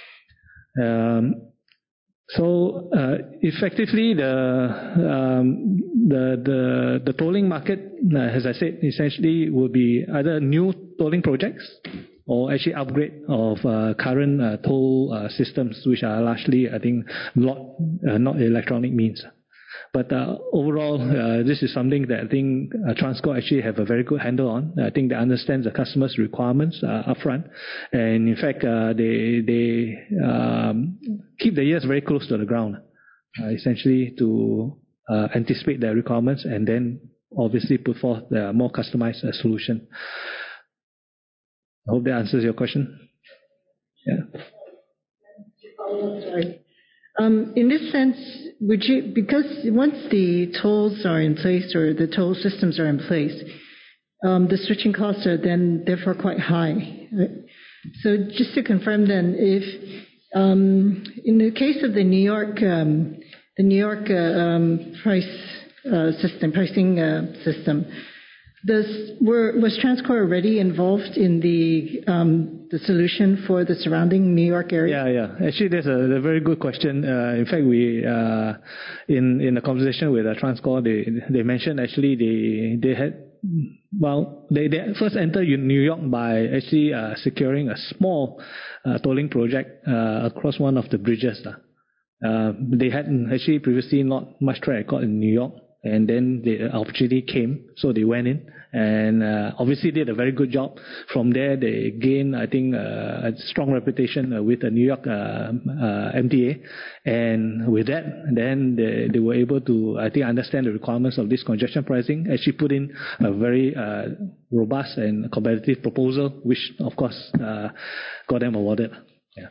Um, So uh, effectively, the, um, the the the tolling market, uh, as I said, essentially will be either new tolling projects or actually upgrade of uh, current uh, toll uh, systems, which are largely, I think, not uh, not electronic means. But uh, overall, uh, this is something that I think uh, TransCore actually have a very good handle on. I think they understand the customer's requirements uh, upfront, and in fact, uh, they they um, keep their ears very close to the ground, uh, essentially to uh, anticipate their requirements and then obviously put forth the more customized uh, solution. I hope that answers your question. Yeah.
Sorry. Um, in this sense, would you, because once the tolls are in place or the toll systems are in place, um, the switching costs are then therefore quite high. Right? So just to confirm then, if um, in the case of the New York, um, the New York uh, um, price uh, system, pricing uh, system, does, were, was TransCore already involved in the um, the solution for the surrounding New York area?
Yeah, yeah. Actually, that's a, a very good question. Uh, in fact, we uh, in in a conversation with uh, TransCore, they they mentioned actually they they had well they, they first entered New York by actually uh, securing a small uh, tolling project uh, across one of the bridges. Uh. Uh, they had actually previously not much track record in New York. And then the opportunity came, so they went in and uh, obviously did a very good job. From there, they gained, I think, uh, a strong reputation uh, with the New York uh, uh, M T A. And with that, then they, they were able to, I think, understand the requirements of this congestion pricing. Actually, put in a very uh, robust and competitive proposal, which, of course, uh, got them awarded. Yeah.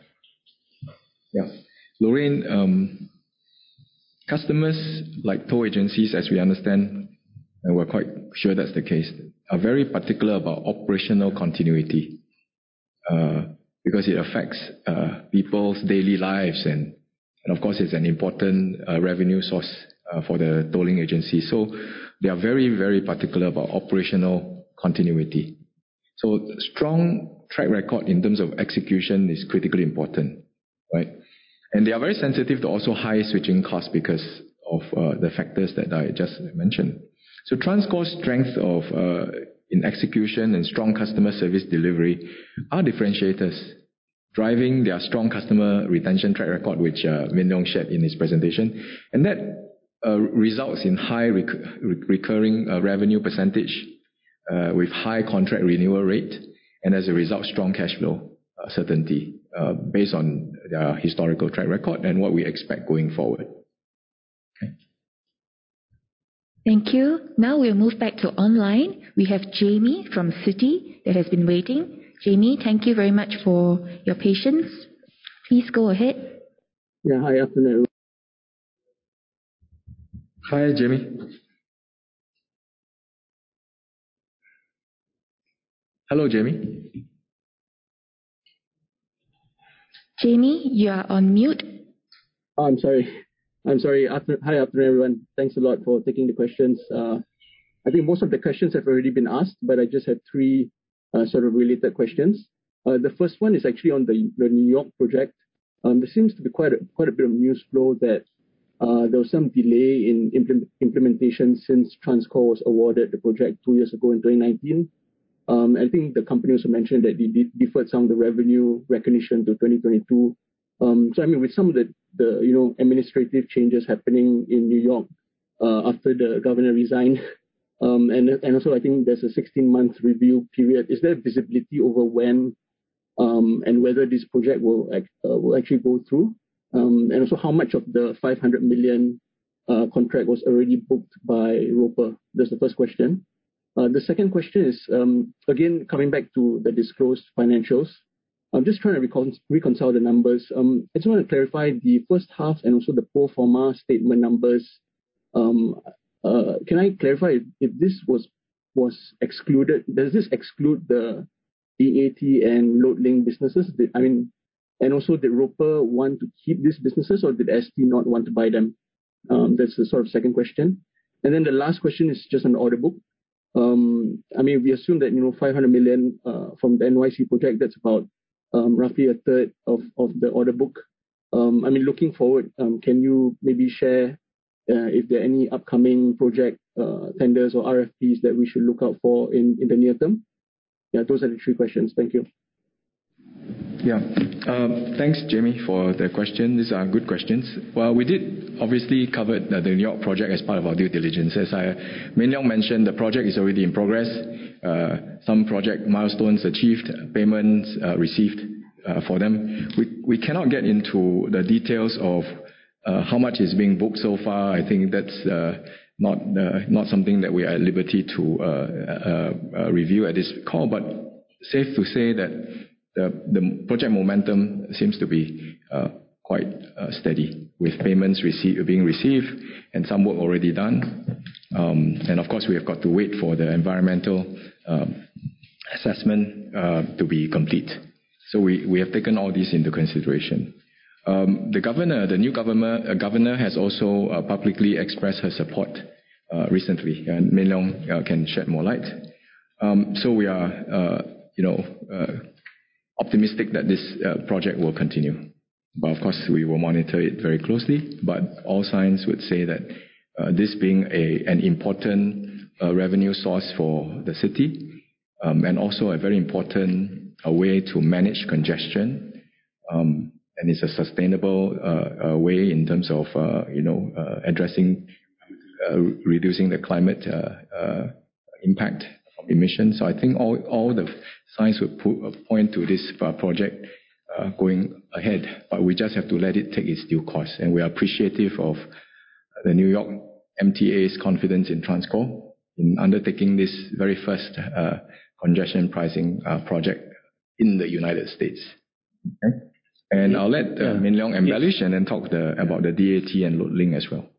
Yeah, Lorraine. Um, Customers, like toll agencies, as we understand, and we're quite sure that's the case, are very particular about operational continuity uh, because it affects uh, people's daily lives, and, and of course it's an important uh, revenue source uh, for the tolling agency. So they are very, very particular about operational continuity. So strong track record in terms of execution is critically important, right? And they are very sensitive to also high switching costs because of uh, the factors that I just mentioned. So TransCore's strength of uh, in execution and strong customer service delivery are differentiators, driving their strong customer retention track record, which uh, Min Leong shared in his presentation. And that uh, results in high rec- recurring uh, revenue percentage uh, with high contract renewal rate, and as a result, strong cash flow uh, certainty. Uh, based on their historical track record and what we expect going forward. Okay.
Thank you. Now we'll move back to online. We have Jamie from Citi that has been waiting. Jamie, thank you very much for your patience. Please go ahead.
Yeah, hi, afternoon.
Hi, Jamie. Hello, Jamie.
Jamie, you are on mute.
Oh, I'm sorry. I'm sorry. After, hi, afternoon, everyone. Thanks a lot for taking the questions. Uh, I think most of the questions have already been asked, but I just had three uh, sort of related questions. Uh, the first one is actually on the, the New York project. Um, there seems to be quite a, quite a bit of news flow that uh, there was some delay in implement, implementation since TransCore was awarded the project two years ago in twenty nineteen. Um, I think the company also mentioned that they de- deferred some of the revenue recognition to twenty twenty-two. Um, so I mean, with some of the, the you know administrative changes happening in New York uh, after the governor resigned, um, and and also I think there's a sixteen month review period. Is there visibility over when um, and whether this project will act, uh, will actually go through? Um, and also how much of the five hundred million uh, contract was already booked by Roper? That's the first question. Uh, the second question is, um, again, coming back to the disclosed financials. I'm just trying to recon- reconcile the numbers. Um, I just want to clarify the first half and also the pro forma statement numbers. Um, uh, can I clarify if, if this was was excluded? Does this exclude the D A T and LoadLink businesses? Did, I mean, and also did Roper want to keep these businesses, or did S T not want to buy them? Um, that's the sort of second question. And then the last question is just on the order book. Um, I mean, we assume that, you know, five hundred million uh, from the N Y C project, that's about um, roughly a third of, of the order book. Um, I mean, looking forward, um, can you maybe share uh, if there are any upcoming project uh, tenders or R F Ps that we should look out for in, in the near term? Yeah, those are the three questions. Thank you.
Yeah. Um, thanks, Jamie, for the question. These are good questions. Well, we did obviously cover the, the New York project as part of our due diligence. As I, Min Leong mentioned, the project is already in progress. Uh, some project milestones achieved, payments uh, received uh, for them. We, we cannot get into the details of uh, how much is being booked so far. I think that's uh, not uh, not something that we are at liberty to uh, uh, uh, review at this call, but safe to say that The, the project momentum seems to be uh, quite uh, steady, with payments receive, being received and some work already done. Um, and of course, we have got to wait for the environmental um, assessment uh, to be complete. So we, we have taken all this into consideration. Um, the governor, the new governor, uh, governor has also uh, publicly expressed her support uh, recently, and Min Leong uh, can shed more light. Um, so we are, uh, you know, uh, optimistic that this uh, project will continue. But of course, we will monitor it very closely. But all signs would say that uh, this being a, an important uh, revenue source for the city, um, and also a very important uh, way to manage congestion, um, and it's a sustainable uh, uh, way in terms of uh, you know uh, addressing, uh, reducing the climate uh, uh, impact of emissions. So I think all all the signs would put, point to this uh, project uh, going ahead, but we just have to let it take its due course. And we are appreciative of the New York M T A's confidence in TransCore in undertaking this very first uh, congestion pricing uh, project in the United States. Okay? And I'll let uh, Min Leong embellish yes. and then talk the, about the D A T and LoadLink as well.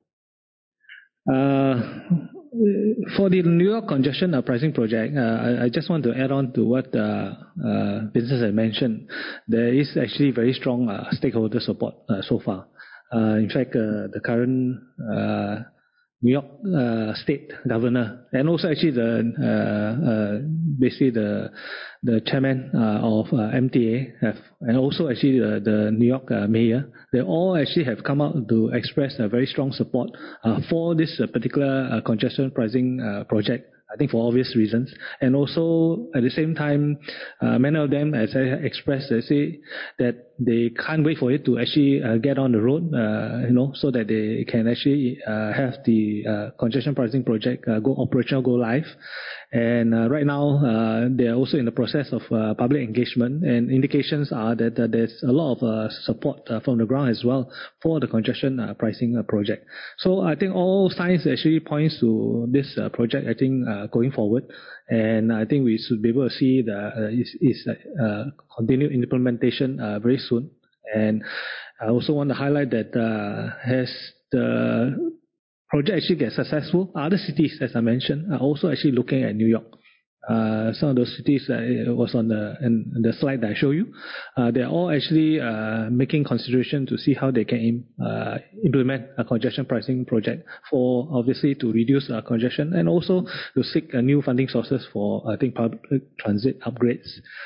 Uh, For the New York congestion uh, pricing project, uh, I, I just want to add on to what uh, uh, Vincent had mentioned. There is actually very strong uh, stakeholder support uh, so far. Uh, in fact, uh, the current uh, New York uh, State Governor, and also actually the uh, uh, basically the the chairman uh, of uh, M T A, have, and also actually the, the New York uh, Mayor, they all actually have come out to express a very strong support uh, for this uh, particular uh, congestion pricing uh, project. I think for obvious reasons, and also at the same time, uh, many of them, as I expressed, they say that they can't wait for it to actually uh, get on the road, uh, you know, so that they can actually uh, have the uh, congestion pricing project uh, go operational, go live. And uh, right now, uh, they are also in the process of uh, public engagement, and indications are that uh, there's a lot of uh, support uh, from the ground as well for the congestion uh, pricing uh, project. So I think all signs actually points to this uh, project, I think, uh, going forward. And I think we should be able to see the uh, is, is uh, continued implementation uh, very soon. And I also want to highlight that uh, as the project actually gets successful, other cities, as I mentioned, are also actually looking at New York. Uh, some of those cities uh, it was on the in the slide that I showed you. Uh, they're all actually uh, making consideration to see how they can uh, implement a congestion pricing project for obviously to reduce uh, congestion and also to seek uh, new funding sources for I think public transit upgrades.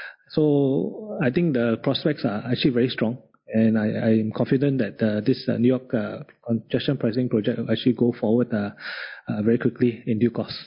So I think the prospects are actually very strong. And I, I am confident that uh, this uh, New York uh, congestion pricing project will actually go forward uh, uh, very quickly in due course.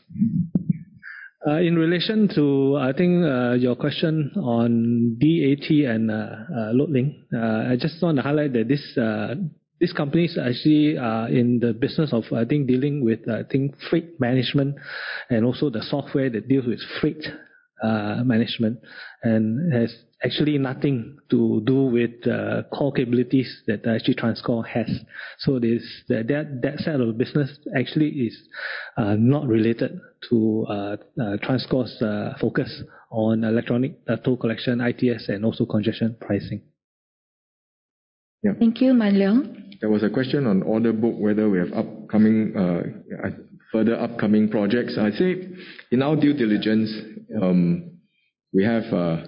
Uh, in relation to, I think, uh, your question on D A T and uh, uh, LoadLink, uh, I just want to highlight that this uh, these companies actually are in the business of, I think, dealing with, I think, freight management and also the software that deals with freight uh, management and has actually nothing to do with uh, core capabilities that actually TransCore has. So this that that, that side of business actually is uh, not related to uh, uh, TransCore's uh, focus on electronic uh, toll collection, I T S, and also congestion pricing.
Yeah.
Thank you, Man Leong.
There was a question on order book, whether we have upcoming, uh, further upcoming projects. I say in our due diligence, um, we have uh,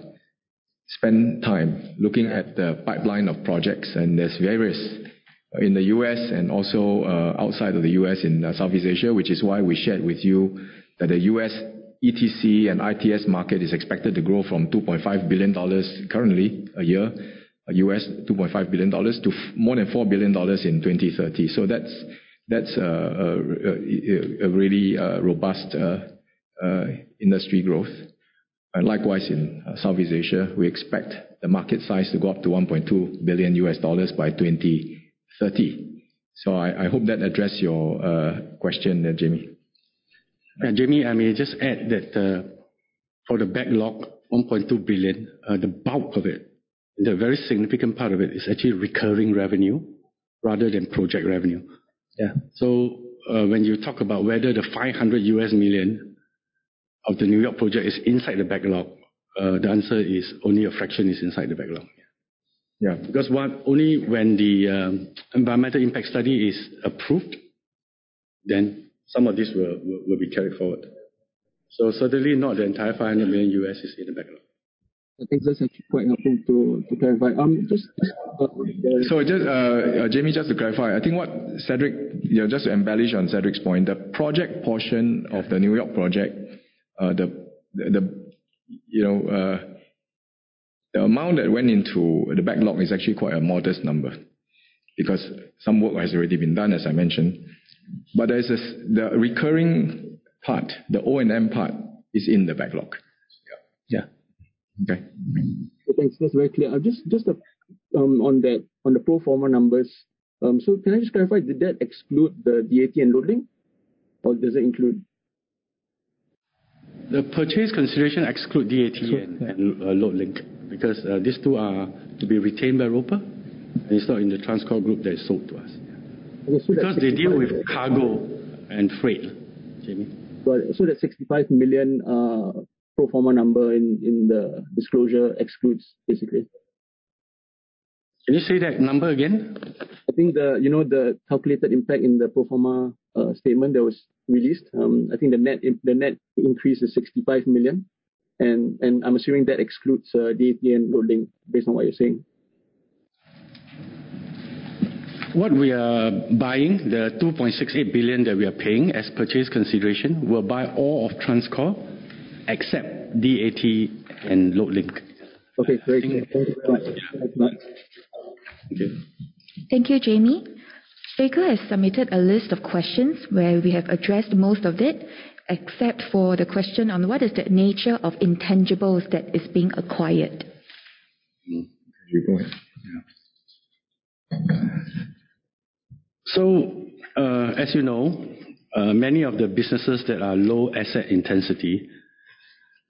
spent time looking at the pipeline of projects, and there's various in the U S and also uh, outside of the U S in uh, Southeast Asia, which is why we shared with you that the U S E T C and I T S market is expected to grow from two point five billion dollars currently a year, U S two point five billion dollars, to f- more than four billion dollars in twenty thirty. So that's that's uh, a, a, a really uh, robust uh, uh, industry growth. And likewise in uh, Southeast Asia, we expect the market size to go up to one point two billion U S dollars by twenty thirty. So I, I hope that addressed your uh, question, uh, Jamie.
Yeah, Jamie, I may just add that uh, for the backlog, one point two billion, uh, the bulk of it, the very significant part of it is actually recurring revenue rather than project revenue. Yeah. So uh, when you talk about whether the five hundred U S million of the New York project is inside the backlog, uh, the answer is only a fraction is inside the backlog. Yeah, because one, only when the um, environmental impact study is approved, then some of this will, will, will be carried forward. So certainly not the entire five hundred million U S is in the backlog.
I think that's actually quite helpful to, to clarify. Um, just, uh,
so just uh, uh, Jamie, just to clarify, I think what Cedric, you know, just to embellish on Cedric's point, the project portion of the New York project, uh, the, the the you know uh, the amount that went into the backlog is actually quite a modest number, because some work has already been done, as I mentioned. But there's a, the recurring part, the O and M part, is in the backlog. Yeah. Yeah. Okay.
Thanks. That's very clear. Uh, just just a, um, on that on the pro forma numbers. Um, so can I just clarify? Did that exclude the D A T and LoadLink, or does it include?
The purchase consideration exclude D A T and, and uh, LoadLink, because uh, these two are to be retained by Roper, and it's not in the TransCore group that is sold to us. Okay, so because they deal with cargo and freight, Jamie.
Right. So that sixty-five million uh, pro forma number in, in the disclosure excludes, basically.
Can you say that number again?
I think the you know the calculated impact in the pro forma uh, statement that was released. Um, I think the net the net increase is sixty-five million, and and I'm assuming that excludes uh, D A T and LoadLink based on what you're saying.
What we are buying, the two point six eight billion that we are paying as purchase consideration, will buy all of TransCore except D A T and LoadLink.
Okay, great. Thank you very much.
Okay.
Thank you, Jamie. Baker has submitted a list of questions where we have addressed most of it, except for the question on what is the nature of intangibles that is being acquired.
You go ahead.
Yeah. So, uh, as you know, uh, many of the businesses that are low asset intensity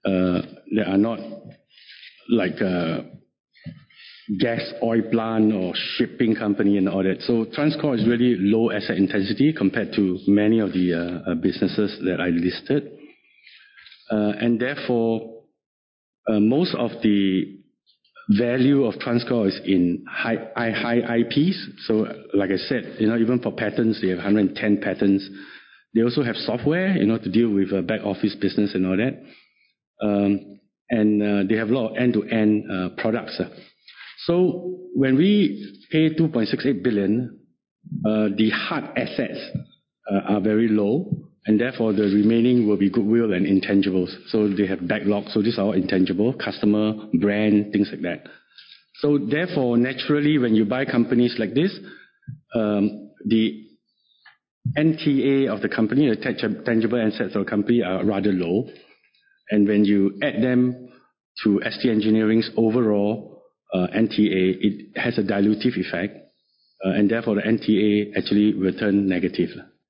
uh, that are not like a gas, oil plant or shipping company and all that. So TransCore is really low asset intensity compared to many of the uh, uh, businesses that I listed. Uh, and therefore, uh, most of the value of TransCore is in high, high, high I Ps. So like I said, you know, even for patents, they have one hundred ten patents. They also have software, you know, to deal with uh, back office business and all that. Um, and uh, they have a lot of end-to-end uh, products. Uh. So when we pay two point six eight billion, uh, the hard assets uh, are very low, and therefore the remaining will be goodwill and intangibles. So they have backlog. So these are all intangible, customer, brand, things like that. So therefore, naturally, when you buy companies like this, um, the N T A of the company, the tangible assets of the company, are rather low. And when you add them to S T Engineering's overall uh, N T A, it has a dilutive effect, uh, and therefore the N T A actually will turn negative.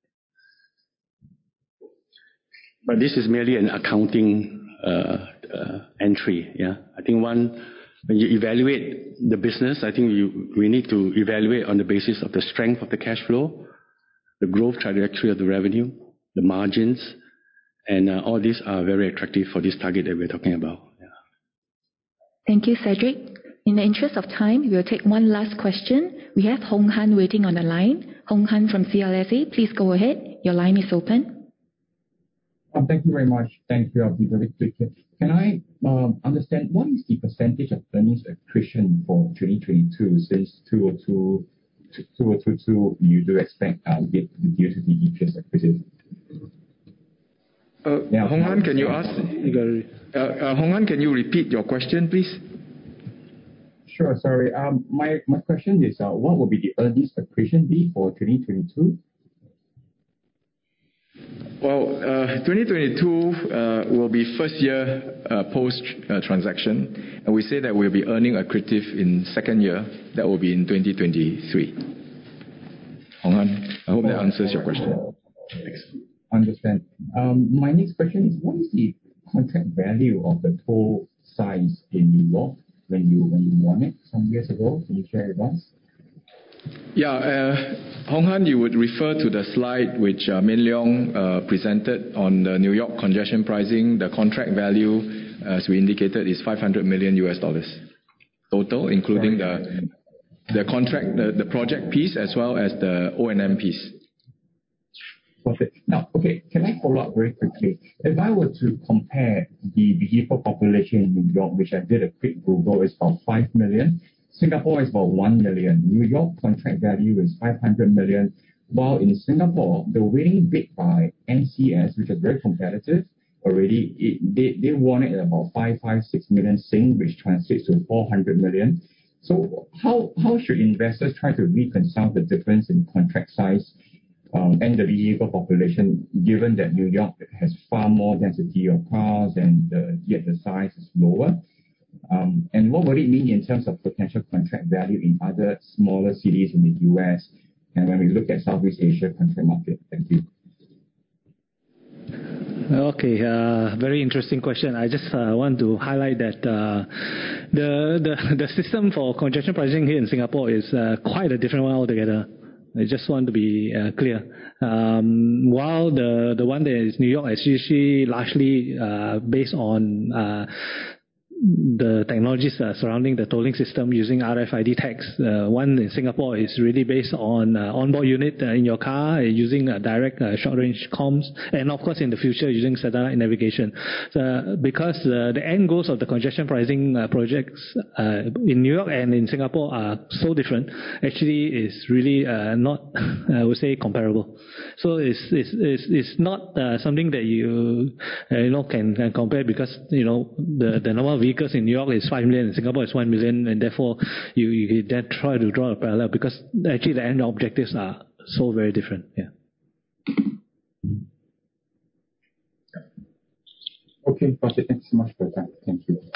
But this is merely an accounting uh, uh, entry. Yeah, I think one, when you evaluate the business, I think you, we need to evaluate on the basis of the strength of the cash flow, the growth trajectory of the revenue, the margins, and uh, all these are very attractive for this target that we're talking about. Yeah.
Thank you, Cedric. In the interest of time, we will take one last question. We have Hong Han waiting on the line. Hong Han from C L S A, please go ahead. Your line is open.
Um, thank you very much. Thank you. I'll be very quick. Can I um, understand what is the percentage of earnings accretion for twenty twenty-two, since two thousand twenty-two you do expect uh, it due to the E P S accretive?
Uh, yeah, Hong Han, can you ask? Uh, uh, Hong Han, can you repeat your question, please?
Sure. Sorry. Um, my my question is, uh, what will be the earnings accretion be for twenty twenty-two?
Well, uh, twenty twenty-two uh, will be first year uh, post uh, transaction, and we say that we'll be earning accretive in second year. That will be in twenty twenty-three. Hong Han, I hope that answers your question. Thanks.
Understand. Um, my next question is, what is the contract value of the toll size in New York when you when you won it some years ago? Can you share with us?
Yeah, uh, Hong Han, you would refer to the slide which uh, Min Leong uh, presented on the New York congestion pricing. The contract value, as we indicated, is five hundred million U S dollars total, including the the contract, the, the project piece as well as the O and M piece.
Perfect. Now, okay, can I follow up very quickly? If I were to compare the vehicle population in New York, which I did a quick Google, is about five million. Singapore is about one million. New York contract value is five hundred million. While in Singapore, the winning bid by N C S, which is very competitive already, it, they, they won it at about five hundred fifty-six million Sing, which translates to four hundred million. So how, how should investors try to reconcile the difference in contract size um, and the vehicle population, given that New York has far more density of cars and uh, yet the size is lower? Um, and what would it mean in terms of potential contract value in other smaller cities in the U S and when we look at Southeast Asia contract market? Thank you.
Okay, uh, very interesting question. I just uh, want to highlight that uh, the, the the system for congestion pricing here in Singapore is uh, quite a different one altogether. I just want to be uh, clear. Um, while the the one that is New York is usually largely uh, based on uh, the technologies uh, surrounding the tolling system using R F I D tags. Uh, one in Singapore is really based on uh, onboard unit uh, in your car, uh, using uh, direct uh, short-range comms, and of course in the future using satellite navigation. So, because uh, the end goals of the congestion pricing uh, projects uh, in New York and in Singapore are so different, actually is really uh, not, I would say, comparable. So it's it's it's, it's not uh, something that you uh, you know can, can compare, because you know the the number of vehicles in New York is five million, in Singapore is one million, and therefore you, you then try to draw a parallel, because actually the end objectives are so very different. Yeah.
Okay, got it. Thanks so much for that. Thank you.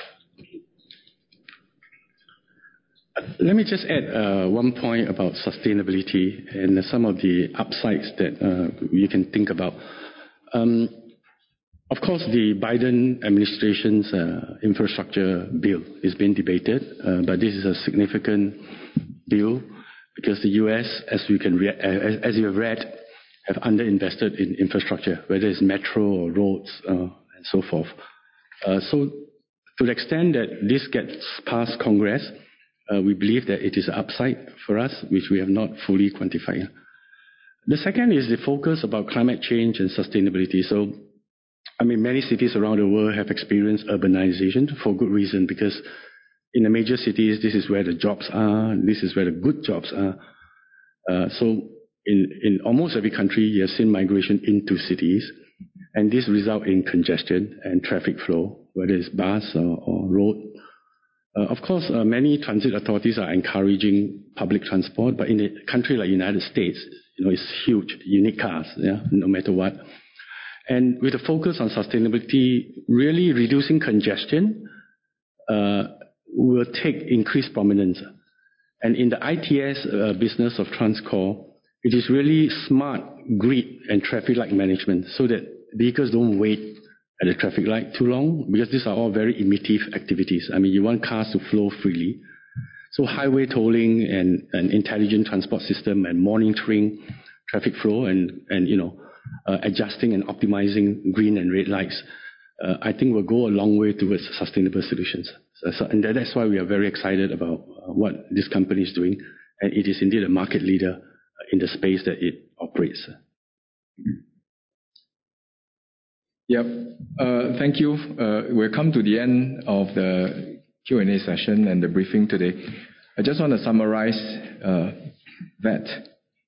Let me just add uh, one point about sustainability and some of the upsides that uh, you can think about. Um, Of course, the Biden administration's uh, infrastructure bill is being debated, uh, but this is a significant bill because the U S, as you can re- as, as you have read, have underinvested in infrastructure, whether it's metro or roads uh, and so forth. Uh, so, to the extent that this gets past Congress, uh, we believe that it is an upside for us, which we have not fully quantified. The second is the focus about climate change and sustainability. So, I mean, many cities around the world have experienced urbanization for good reason, because in the major cities, this is where the jobs are, this is where the good jobs are. Uh, so, in, in almost every country, you have seen migration into cities, and this results in congestion and traffic flow, whether it's bus or, or road. Uh, of course, uh, many transit authorities are encouraging public transport, but in a country like the United States, you know, it's huge. You need cars, yeah, no matter what. And with a focus on sustainability, really reducing congestion uh, will take increased prominence. And in the I T S uh, business of TransCore, it is really smart grid and traffic light management so that vehicles don't wait at the traffic light too long, because these are all very emittive activities. I mean, you want cars to flow freely. So highway tolling and an intelligent transport system and monitoring traffic flow and, and you know, uh, adjusting and optimizing green and red lights, uh, I think will go a long way towards sustainable solutions. So, so, and that's why we are very excited about uh, what this company is doing. And it is indeed a market leader in the space that it operates.
Yep. Uh, thank you. Uh, we've come to the end of the Q and A session and the briefing today. I just want to summarize uh, that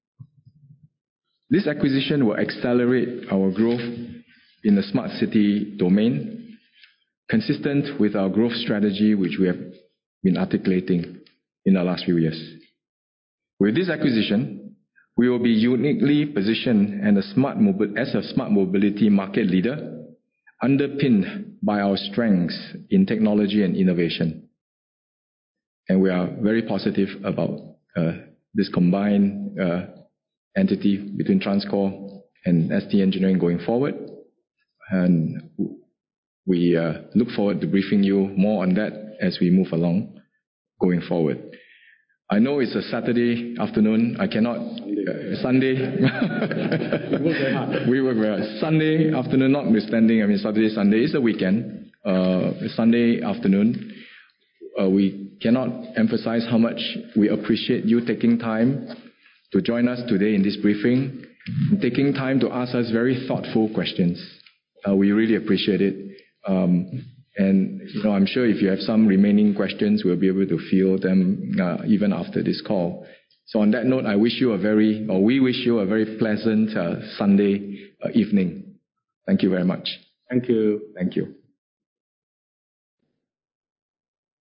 this acquisition will accelerate our growth in the smart city domain, consistent with our growth strategy, which we have been articulating in the last few years. With this acquisition, we will be uniquely positioned and a smart mobi- as a smart mobility market leader, underpinned by our strengths in technology and innovation. And we are very positive about uh, this combined uh, entity between TransCore and S T Engineering going forward. And we uh, look forward to briefing you more on that as we move along going forward. I know it's a Saturday afternoon. I cannot, uh, Sunday. We work very hard. We work very hard. Sunday afternoon, notwithstanding, I mean, Saturday, Sunday is a weekend. Uh, Sunday afternoon, uh, we cannot emphasize how much we appreciate you taking time to join us today in this briefing, and taking time to ask us very thoughtful questions. Uh, we really appreciate it. Um, And, you know, I'm sure if you have some remaining questions, we'll be able to field them uh, even after this call. So on that note, I wish you a very, or we wish you a very pleasant uh, Sunday uh, evening. Thank you very much.
Thank you.
Thank you.